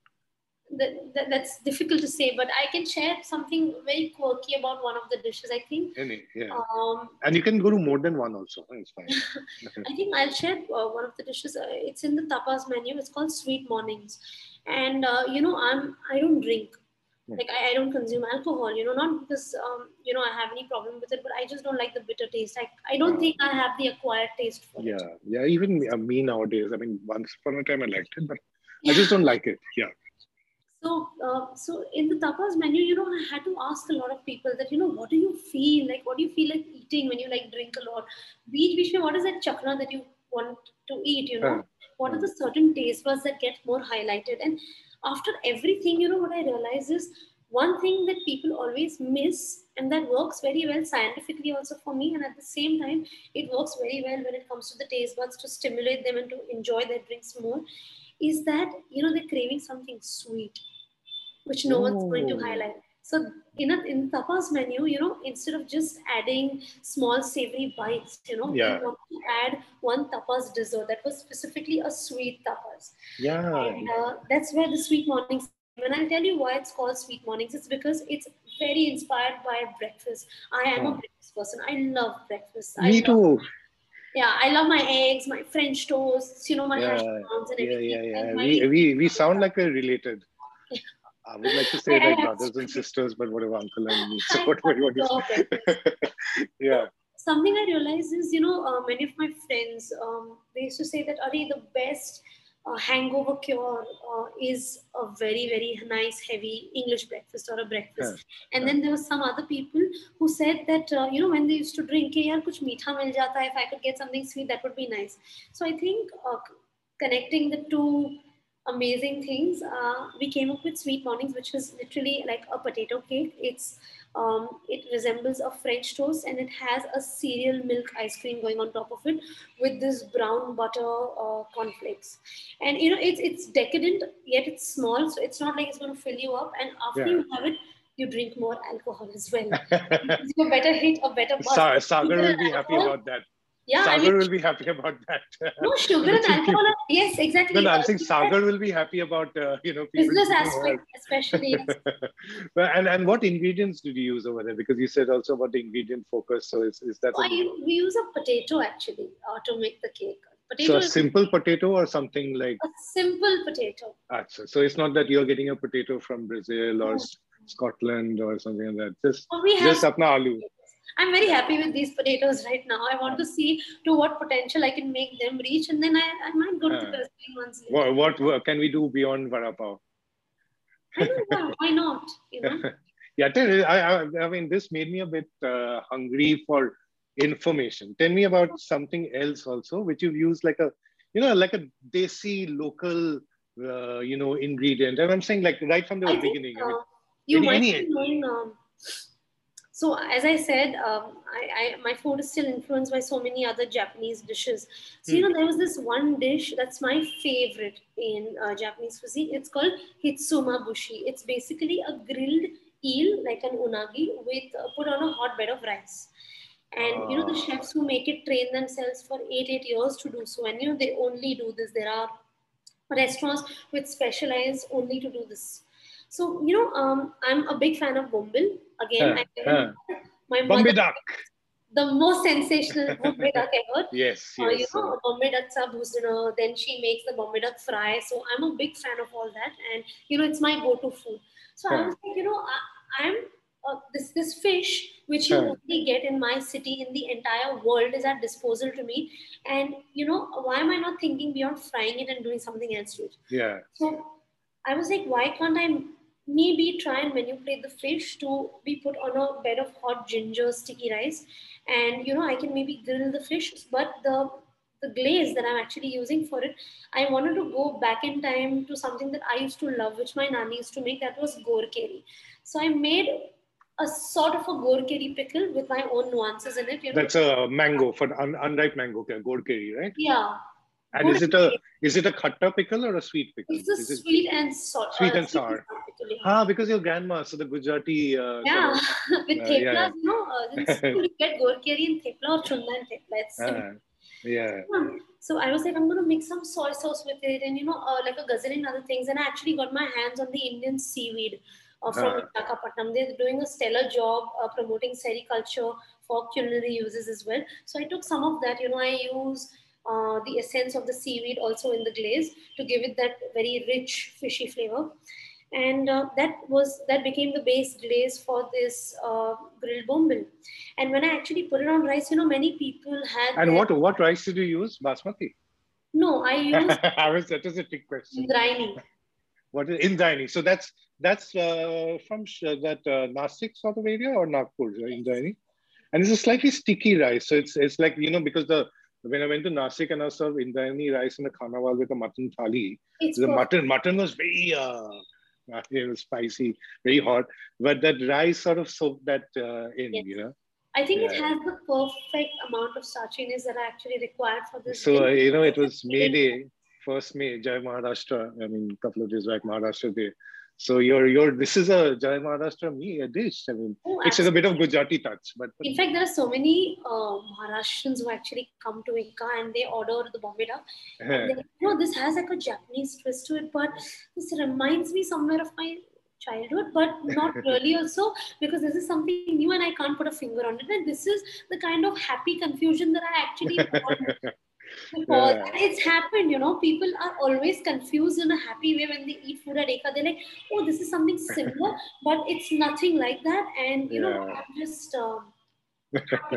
that, that, that's difficult to say, but I can share something very quirky about one of the dishes. I think. Any, yeah. Um, and you can go to more than one also. It's fine. I think I'll share uh, one of the dishes. Uh, it's in the tapas menu. It's called Sweet Mornings, and uh, you know, I'm I don't drink. Like I, I don't consume alcohol, you know, not because um, you know I have any problem with it, but I just don't like the bitter taste. I, I don't uh, think I have the acquired taste for yeah, it. Yeah, yeah. Even me, uh, me nowadays. I mean, once upon a time I liked it, but yeah. I just don't like it. Yeah. So, uh, so in the tapas menu, you know, I had to ask a lot of people that, you know, what do you feel like? What do you feel like eating when you like drink a lot? Beach, beach, what is that chakra that you want to eat? You know, uh, what uh, are the certain taste buds that get more highlighted? And after everything, you know, what I realize is one thing that people always miss, and that works very well scientifically also for me, and at the same time, it works very well when it comes to the taste buds to stimulate them and to enjoy their drinks more, is that, you know, they're craving something sweet, which no Ooh. One's going to highlight. So in a in tapas menu, you know, instead of just adding small savory bites, you know, yeah. we want to add one tapas dessert that was specifically a sweet tapas. Yeah. And uh, that's where the Sweet Mornings came. And I'll tell you why it's called Sweet Mornings. It's because it's very inspired by breakfast. I am oh. a breakfast person. I love breakfast. Me I too. Love, yeah, I love my eggs, my French toasts, you know, my yeah. hash browns and yeah, everything. Yeah, yeah, yeah. We, we, we sound like we're related. I would like to say like brothers and sisters, but whatever, uncle and niece. So whatever you want to say. Yeah. Something I realized is, you know, uh, many of my friends, um, they used to say that, Ari, the best uh, hangover cure uh, is a very, very nice, heavy English breakfast or a breakfast. Yeah. And yeah. then there were some other people who said that, uh, you know, when they used to drink, hey, yaar, kuch meetha mil jata hai, if I could get something sweet, that would be nice. So I think uh, connecting the two amazing things, uh, we came up with Sweet Mornings, which is literally like a potato cake. It's um, it resembles a French toast, and it has a cereal milk ice cream going on top of it with this brown butter uh, cornflakes. And you know, it's it's decadent, yet it's small, so it's not like it's going to fill you up. And after yeah. you have it, you drink more alcohol as well. You a better hit, a better buzz. Sa- Sagar will be happy about that. Yeah, Sagar I mean, will be happy about that. No, sugar and alcohol. Are, yes, exactly. No, no, I'm saying Sagar will be happy about, uh, you know, business aspect, especially. Yes. and, and what ingredients did you use over there? Because you said also about the ingredient focus. So is, is that... So I, we use a potato actually uh, to make the cake. Potato so a simple potato or something like... A simple potato. Achha. So it's not that you're getting a potato from Brazil or no. Scotland or something like that. Just, well, we just apna aloo. I'm very happy with these potatoes right now. I want to see to what potential I can make them reach, and then I, I might go to the Brazilian ones later. What, what can we do beyond vada pav? I don't know. Why not? You know? Yeah, tell me, I, I, I mean, this made me a bit uh, hungry for information. Tell me about something else also, which you've used like a, you know, like a desi local, uh, you know, ingredient. And I'm saying like right from the I beginning. Think, uh, I mean, you any, might any, be knowing... Um, So as I said, um, I, I my food is still influenced by so many other Japanese dishes. So you Hmm. know, there was this one dish that's my favorite in uh, Japanese cuisine. It's called hitsuma bushi. It's basically a grilled eel, like an unagi, with uh, put on a hot bed of rice. And you know, the Ah. chefs who make it train themselves for eight eight years to do so. And you know, they only do this. There are restaurants which specialize only to do this. So, you know, um, I'm a big fan of Bombil. Again, Huh, I live in huh. my mother Bombay duck. makes the most sensational Bombay duck ever. Yes, Uh, you yes. Uh, know, Bombay ducks are bhusna, then she makes the Bombay duck fry. So I'm a big fan of all that. And, you know, it's my go-to food. So I huh, was like, you know, I, I'm uh, this this fish which you huh. only get in my city in the entire world is at disposal to me, and you know why am I not thinking beyond frying it and doing something else to it? Yeah. So I was like, why can't I maybe try and manipulate the fish to be put on a bed of hot ginger sticky rice, and you know I can maybe grill the fish, but the the glaze that I'm actually using for it, I wanted to go back in time to something that I used to love, which my nanny used to make. That was gorkeri. So I made a sort of a gorkeri pickle with my own nuances in it. You know, That's a mango for un unripe mango, okay, gourd curry, right? yeah, And good. is it a is it a khatta pickle or a sweet pickle? It's a Is it sweet and salt, sweet uh, and sweet and sour? sour pickle. Yeah. Ah, because your grandma, so the Gujarati uh, sort Yeah, of, with uh, yeah, theplas, you know, uh, in yeah. school you get gorkeri and thepla or chunda and thepla. It's simple. Ah, yeah. Yeah. So I was like, I'm gonna mix some soy sauce with it, and you know, uh, like a gazillion other things. And I actually got my hands on the Indian seaweed uh, from Ah, Visakhapatnam. They're doing a stellar job uh, promoting sericulture for culinary uses as well. So I took some of that. You know, I use uh, the essence of the seaweed also in the glaze to give it that very rich fishy flavor, and uh, that was that became the base glaze for this uh, grilled bombil. And when I actually put it on rice, you know, many people had and their what what rice did you use? Basmati. no, I use I was that was a trick question. Indrayani. What is Indrayani? So that's that's uh, from sh- that uh, Nasik sort of area or Nagpur, uh, Yes. Indrayani, and it's a slightly sticky rice. So it's it's like you know because the when I went to Nasik and I served Indrayani rice in a khanawal with a mutton thali, It's the perfect. mutton mutton was very uh, uh, you know spicy, very hot, but that rice sort of soaked that uh, in, Yes. you know. I think it Yeah. has the perfect amount of starchiness that are actually required for this So dish. uh, you know it It's was a May middle. Day, first May, Jai Maharashtra. I mean, a couple of days back, Maharashtra Day. So your your this is a Jai Maharashtra me a dish. I mean, Oh, it's a bit of absolutely. Gujarati touch, but, but In fact, there are so many uh, Maharashtrians who actually come to Ika and they order the Bombay duck. And they, you know, this has like a Japanese twist to it, but this reminds me somewhere of my childhood, but not really also because this is something new and I can't put a finger on it. And this is the kind of happy confusion that I actually want because yeah, and it's happened, you know, people are always confused in a happy way when they eat food at Eka. They're like, oh, this is something similar, but it's nothing like that. And you know, yeah, I'm just um, happy.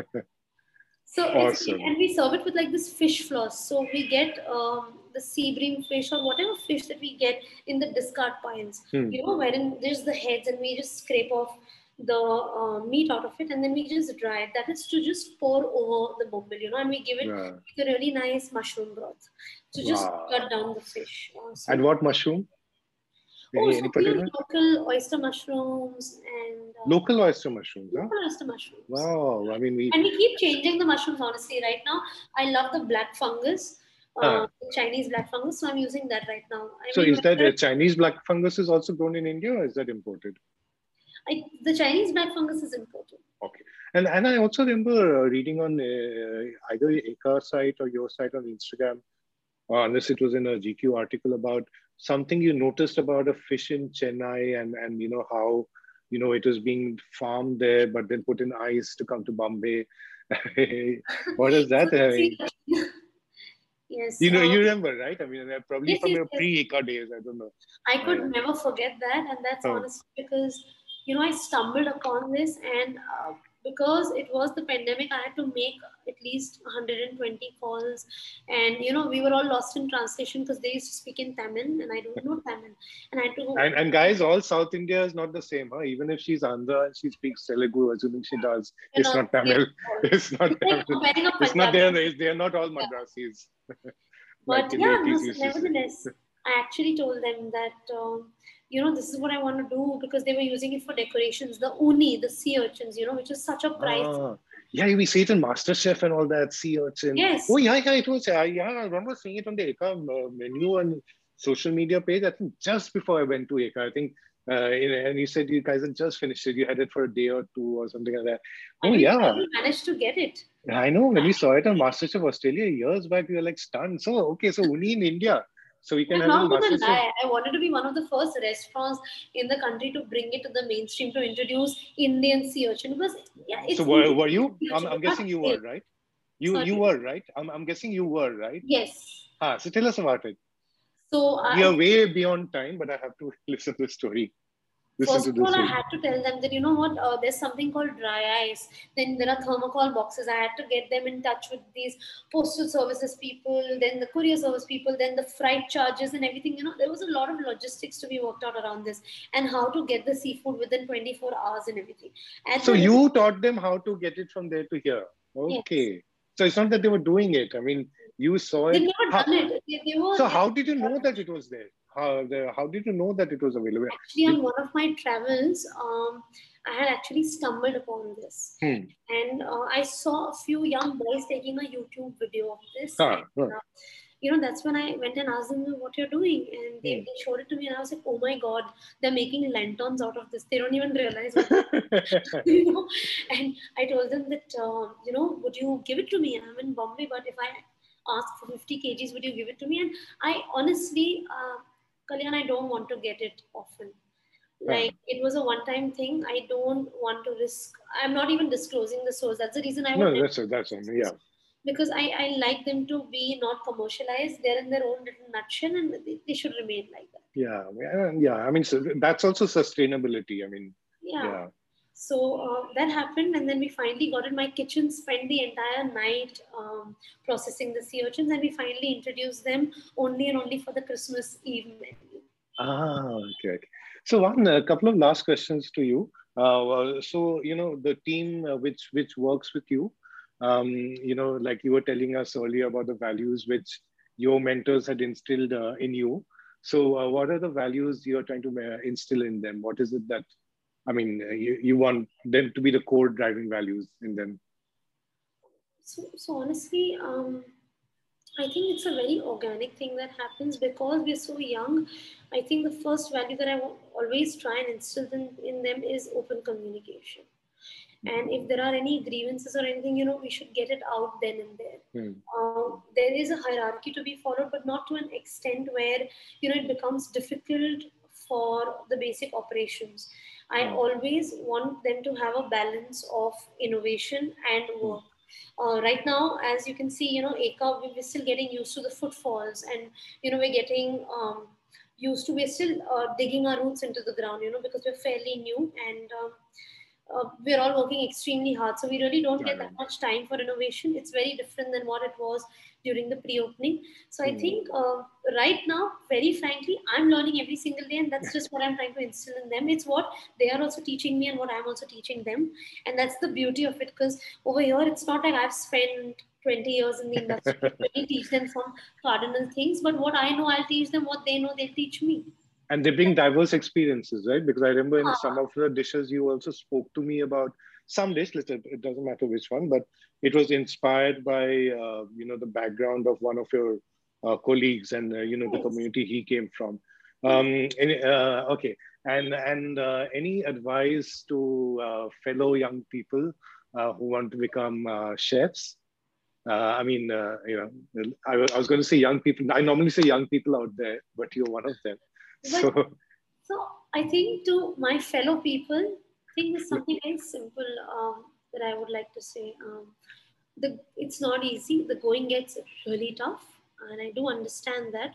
So it's great, awesome. and we serve it with like this fish floss. So we get um, the sea bream fish or whatever fish that we get in the discard piles, Hmm. you know, wherein there's the heads, and we just scrape off the uh, meat out of it, and then we just dry it. That is to just pour over the bombil, you know, and we give it Yeah. with a really nice mushroom broth to just cut Wow. down the fish. Uh, And so what mushroom? oh, Any any so we use particular? local oyster mushrooms and uh, Local oyster mushrooms, huh? local oyster mushrooms. Wow. I mean, we. And we keep changing the mushrooms, honestly. Right now, I love the black fungus, uh, Huh. the Chinese black fungus. So I'm using that right now. I So mean, is that whenever uh, Chinese black fungus is also grown in India or is that imported? I, the Chinese black fungus is important. Okay. And and I also remember uh, reading on uh, either Eka site or your site on Instagram, or unless it was in a G Q article about something you noticed about a fish in Chennai and and you know how you know it was being farmed there, but then put in ice to come to Bombay. What is So that? I see, mean, yes, you know, um, you remember, right? I mean, uh, probably yes, from yes, your yes. pre-Eka days. I don't know. I Uh, could never forget that, and that's oh. honestly because you know I stumbled upon this, and uh, because it was the pandemic, I had to make at least one hundred twenty calls, and you know we were all lost in translation because they used to speak in Tamil, and I don't know Tamil, and I had to And and guys, all South India is not the same, huh? Even if she's Andhra and she speaks Telugu, assuming she does, you're it's not not the same Tamil. at all. It's not It's like Tamil. comparing a It's not Punjabi. there. They they are not all Yeah. Madrasis, like But in the yeah, no, eighties used to say. nevertheless, I actually told them that, um, you know, this is what I want to do, because they were using it for decorations. The uni, the sea urchins, you know, which is such a price. Ah, yeah, we see it in MasterChef and all that, sea urchin. Yes. Oh, yeah, yeah, it was, uh, yeah, I remember seeing it on the Eka uh, menu and social media page. I think just before I went to Eka, I think, uh, and you said you guys had just finished it. You had it for a day or two or something like that. Oh, And we yeah. finally managed to get it. I know. When we saw it on MasterChef Australia years back, we were like stunned. So, okay, so uni in India. So we can I'm have it in not gonna MasterChef. lie. I wanted to be one of the first restaurants in the country to bring it to the mainstream, to introduce Indian sea urchin, because yeah, it's So were, easy were to you? sea I'm, urchin, I'm but not guessing you big. were, right? You you Sorry. were, right? I'm, I'm guessing you were, right? Yes. Ah, so tell us about it. So We I are way beyond time, but I have to listen to the story. Listen First to of all, this I story. had to tell them that, you know what, uh, there's something called dry ice. Then there are thermocol boxes. I had to get them in touch with these postal services people, then the courier service people, then the freight charges and everything. You know, there was a lot of logistics to be worked out around this, and how to get the seafood within twenty-four hours and everything. At So the you taught them how to get it from there to here. yes, Okay. So it's not that they were doing it. I mean, you saw they it. never How, done it. They, they were so they how did you know that it was there? How, the, how did you know that it was available? actually, Did, on one of my travels, um, I had actually stumbled upon this, hmm. and uh, I saw a few young boys taking a YouTube video of this, and Huh, huh. uh, you know, that's when I went and asked them what you're doing, and they, Hmm. they showed it to me, and I was like, oh my god, they're making lanterns out of this. They don't even realize what they're you know. And I told them that, uh, you know, would you give it to me? I'm in Bombay, but if I ask for fifty kgs, would you give it to me? And I honestly, uh, Kalyan, I don't want to get it often. Huh. Like, it was a one-time thing. I don't want to risk. I'm not even disclosing the source. That's the reason I would No, never that's it. That's it. Yeah. disclose, because I, I like them to be not commercialized. They're in their own little nutshell, and they, they should remain like that. Yeah. Yeah. yeah. I mean, so that's also sustainability. I mean, Yeah. yeah. So uh, that happened, and then we finally got in my kitchen, spent the entire night um, processing the sea urchins, and we finally introduced them only and only for the Christmas Eve menu. Ah, okay. okay. So one, a couple of last questions to you. Uh, well, so you know the team uh, which which works with you. Um, you know, like you were telling us earlier about the values which your mentors had instilled uh, in you. So, uh, what are the values you're trying to uh, instill in them? What is it that, I mean, uh, you, you want them to be the core driving values in them? So, so honestly, um, I think it's a very organic thing that happens because we're so young. I think the first value that I will always try and instill in, in them is open communication. And if there are any grievances or anything, you know, we should get it out then and there. Hmm. Uh, there is a hierarchy to be followed, but not to an extent where, you know, it becomes difficult for the basic operations. I Hmm. always want them to have a balance of innovation and Hmm. work. Uh, right now, as you can see, you know, Eka, we're still getting used to the footfalls, and you know, we're getting um, used to, we're still uh, digging our roots into the ground, you know, because we're fairly new, and um, uh, we're all working extremely hard. So we really don't I get that know. much time for innovation. It's very different than what it was during the pre-opening. So I Hmm. think uh, right now, very frankly, I'm learning every single day, and that's just what I'm trying to instill in them. It's what they are also teaching me, and what I'm also teaching them, and that's the beauty of it. Because over here, it's not like I've spent twenty years in the industry to really teach them some cardinal things, but what I know, I'll teach them. What they know, they'll teach me. And they bring diverse experiences, right? Because I remember in some Ah, of the dishes, you also spoke to me about some dish. Listen, it doesn't matter which one, but it was inspired by uh, you know the background of one of your uh, colleagues and uh, you know the yes. community he came from. Yes. Um, any, uh, okay, and and uh, any advice to uh, fellow young people uh, who want to become uh, chefs? Uh, I mean, uh, you know, I, I was going to say young people. I normally say young people out there, but you're one of them. But So so I think to my fellow people, I think there's something very simple um, that I would like to say. Um, the it's not easy. The going gets really tough, and I do understand that.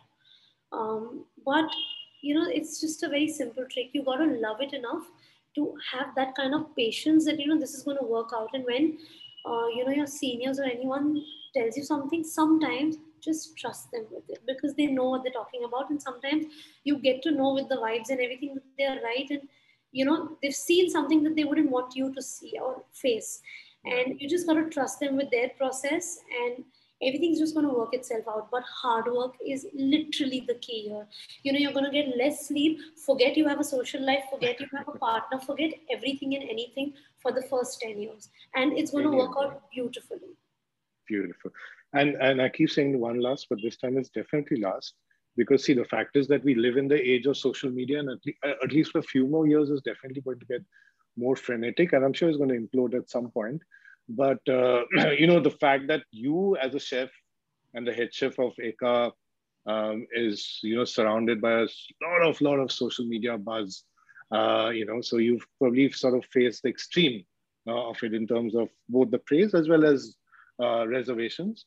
Um, but you know, it's just a very simple trick. You got to love it enough to have that kind of patience that you know this is going to work out. And when uh, you know your seniors or anyone tells you something, sometimes just trust them with it because they know what they're talking about. And sometimes you get to know with the vibes and everything that they're right, and you know they've seen something that they wouldn't want you to see or face, yeah. and you just got to trust them with their process. And everything's just going to work itself out. But hard work is literally the key here. You know, you're going to get less sleep, forget you have a social life, forget you have a partner, forget everything and anything for the first ten years. And it's going to work out beautifully. Beautiful. And, and I keep saying one last, but this time it's definitely last. Because see, the fact is that we live in the age of social media, and at, le- at least for a few more years, is definitely going to get more frenetic, and I'm sure it's going to implode at some point. But uh, you know, the fact that you, as a chef and the head chef of Eka, um, is you know surrounded by a lot of lot of social media buzz. Uh, you know, so you've probably sort of faced the extreme uh, of it in terms of both the praise as well as uh, reservations.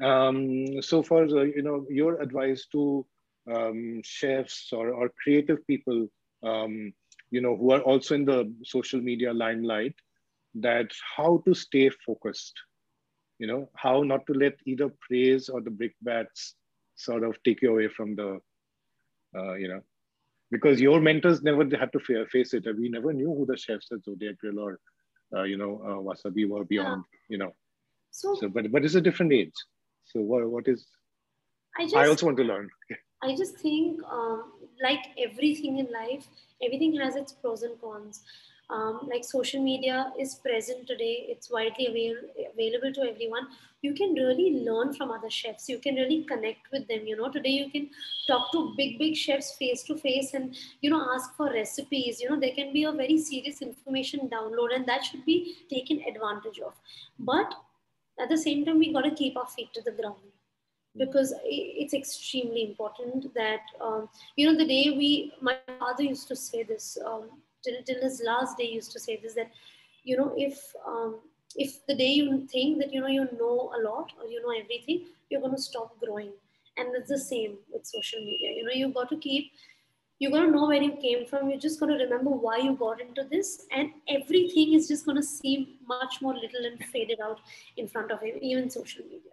Um, so far, uh, you know, your advice to um, chefs or, or creative people, um, you know, who are also in the social media limelight, that how to stay focused, you know, how not to let either praise or the brickbats sort of take you away from the, uh, you know, because your mentors never had to fa- face it. We never knew who the chefs at Zodiac Grill or, uh, you know, uh, Wasabi were beyond, yeah. you know. So, so, but but it's a different age. So what what is? I, just, I also want to learn. I just think, um, like everything in life, everything has its pros and cons. Um, like social media is present today, it's widely avail- available to everyone. You can really learn from other chefs. You can really connect with them. You know, today you can talk to big, big chefs face to face and, you know, ask for recipes. You know, there can be a very serious information download, and that should be taken advantage of. But at the same time, we got to keep our feet to the ground, because it's extremely important that, um, you know, the day we, my father used to say this, um, till, till his last day used to say this, that, you know, if, um, if the day you think that, you know, you know a lot or you know everything, you're going to stop growing. And it's the same with social media. You know, you got to keep, you got to know where you came from. You're just going to remember why you got into this, and everything is just going to seem much more little and faded out in front of you, even social media.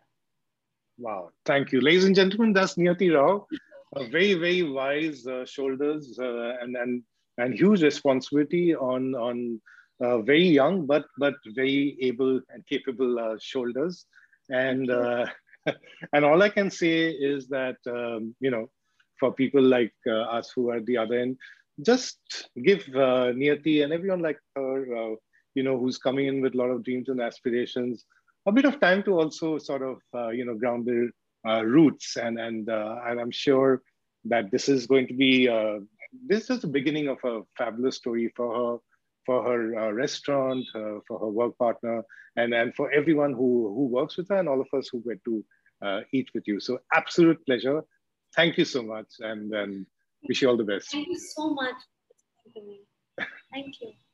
Wow, thank you. Ladies and gentlemen, that's Niyati Rao. A very, very wise uh, shoulders uh, and, and, and huge responsibility on, on uh, very young, but, but very able and capable uh, shoulders. And, uh, and all I can say is that, um, you know, for people like uh, us who are at the other end, just give uh, Niyati and everyone like her, uh, you know, who's coming in with a lot of dreams and aspirations, a bit of time to also sort of, uh, you know, ground their uh, roots. And, and, uh, and I'm sure that this is going to be, uh, this is the beginning of a fabulous story for her, for her uh, restaurant, uh, for her work partner, and, and for everyone who, who works with her and all of us who get to uh, eat with you. So absolute pleasure. Thank you so much. And, and wish you all the best. Thank you so much. Thank you.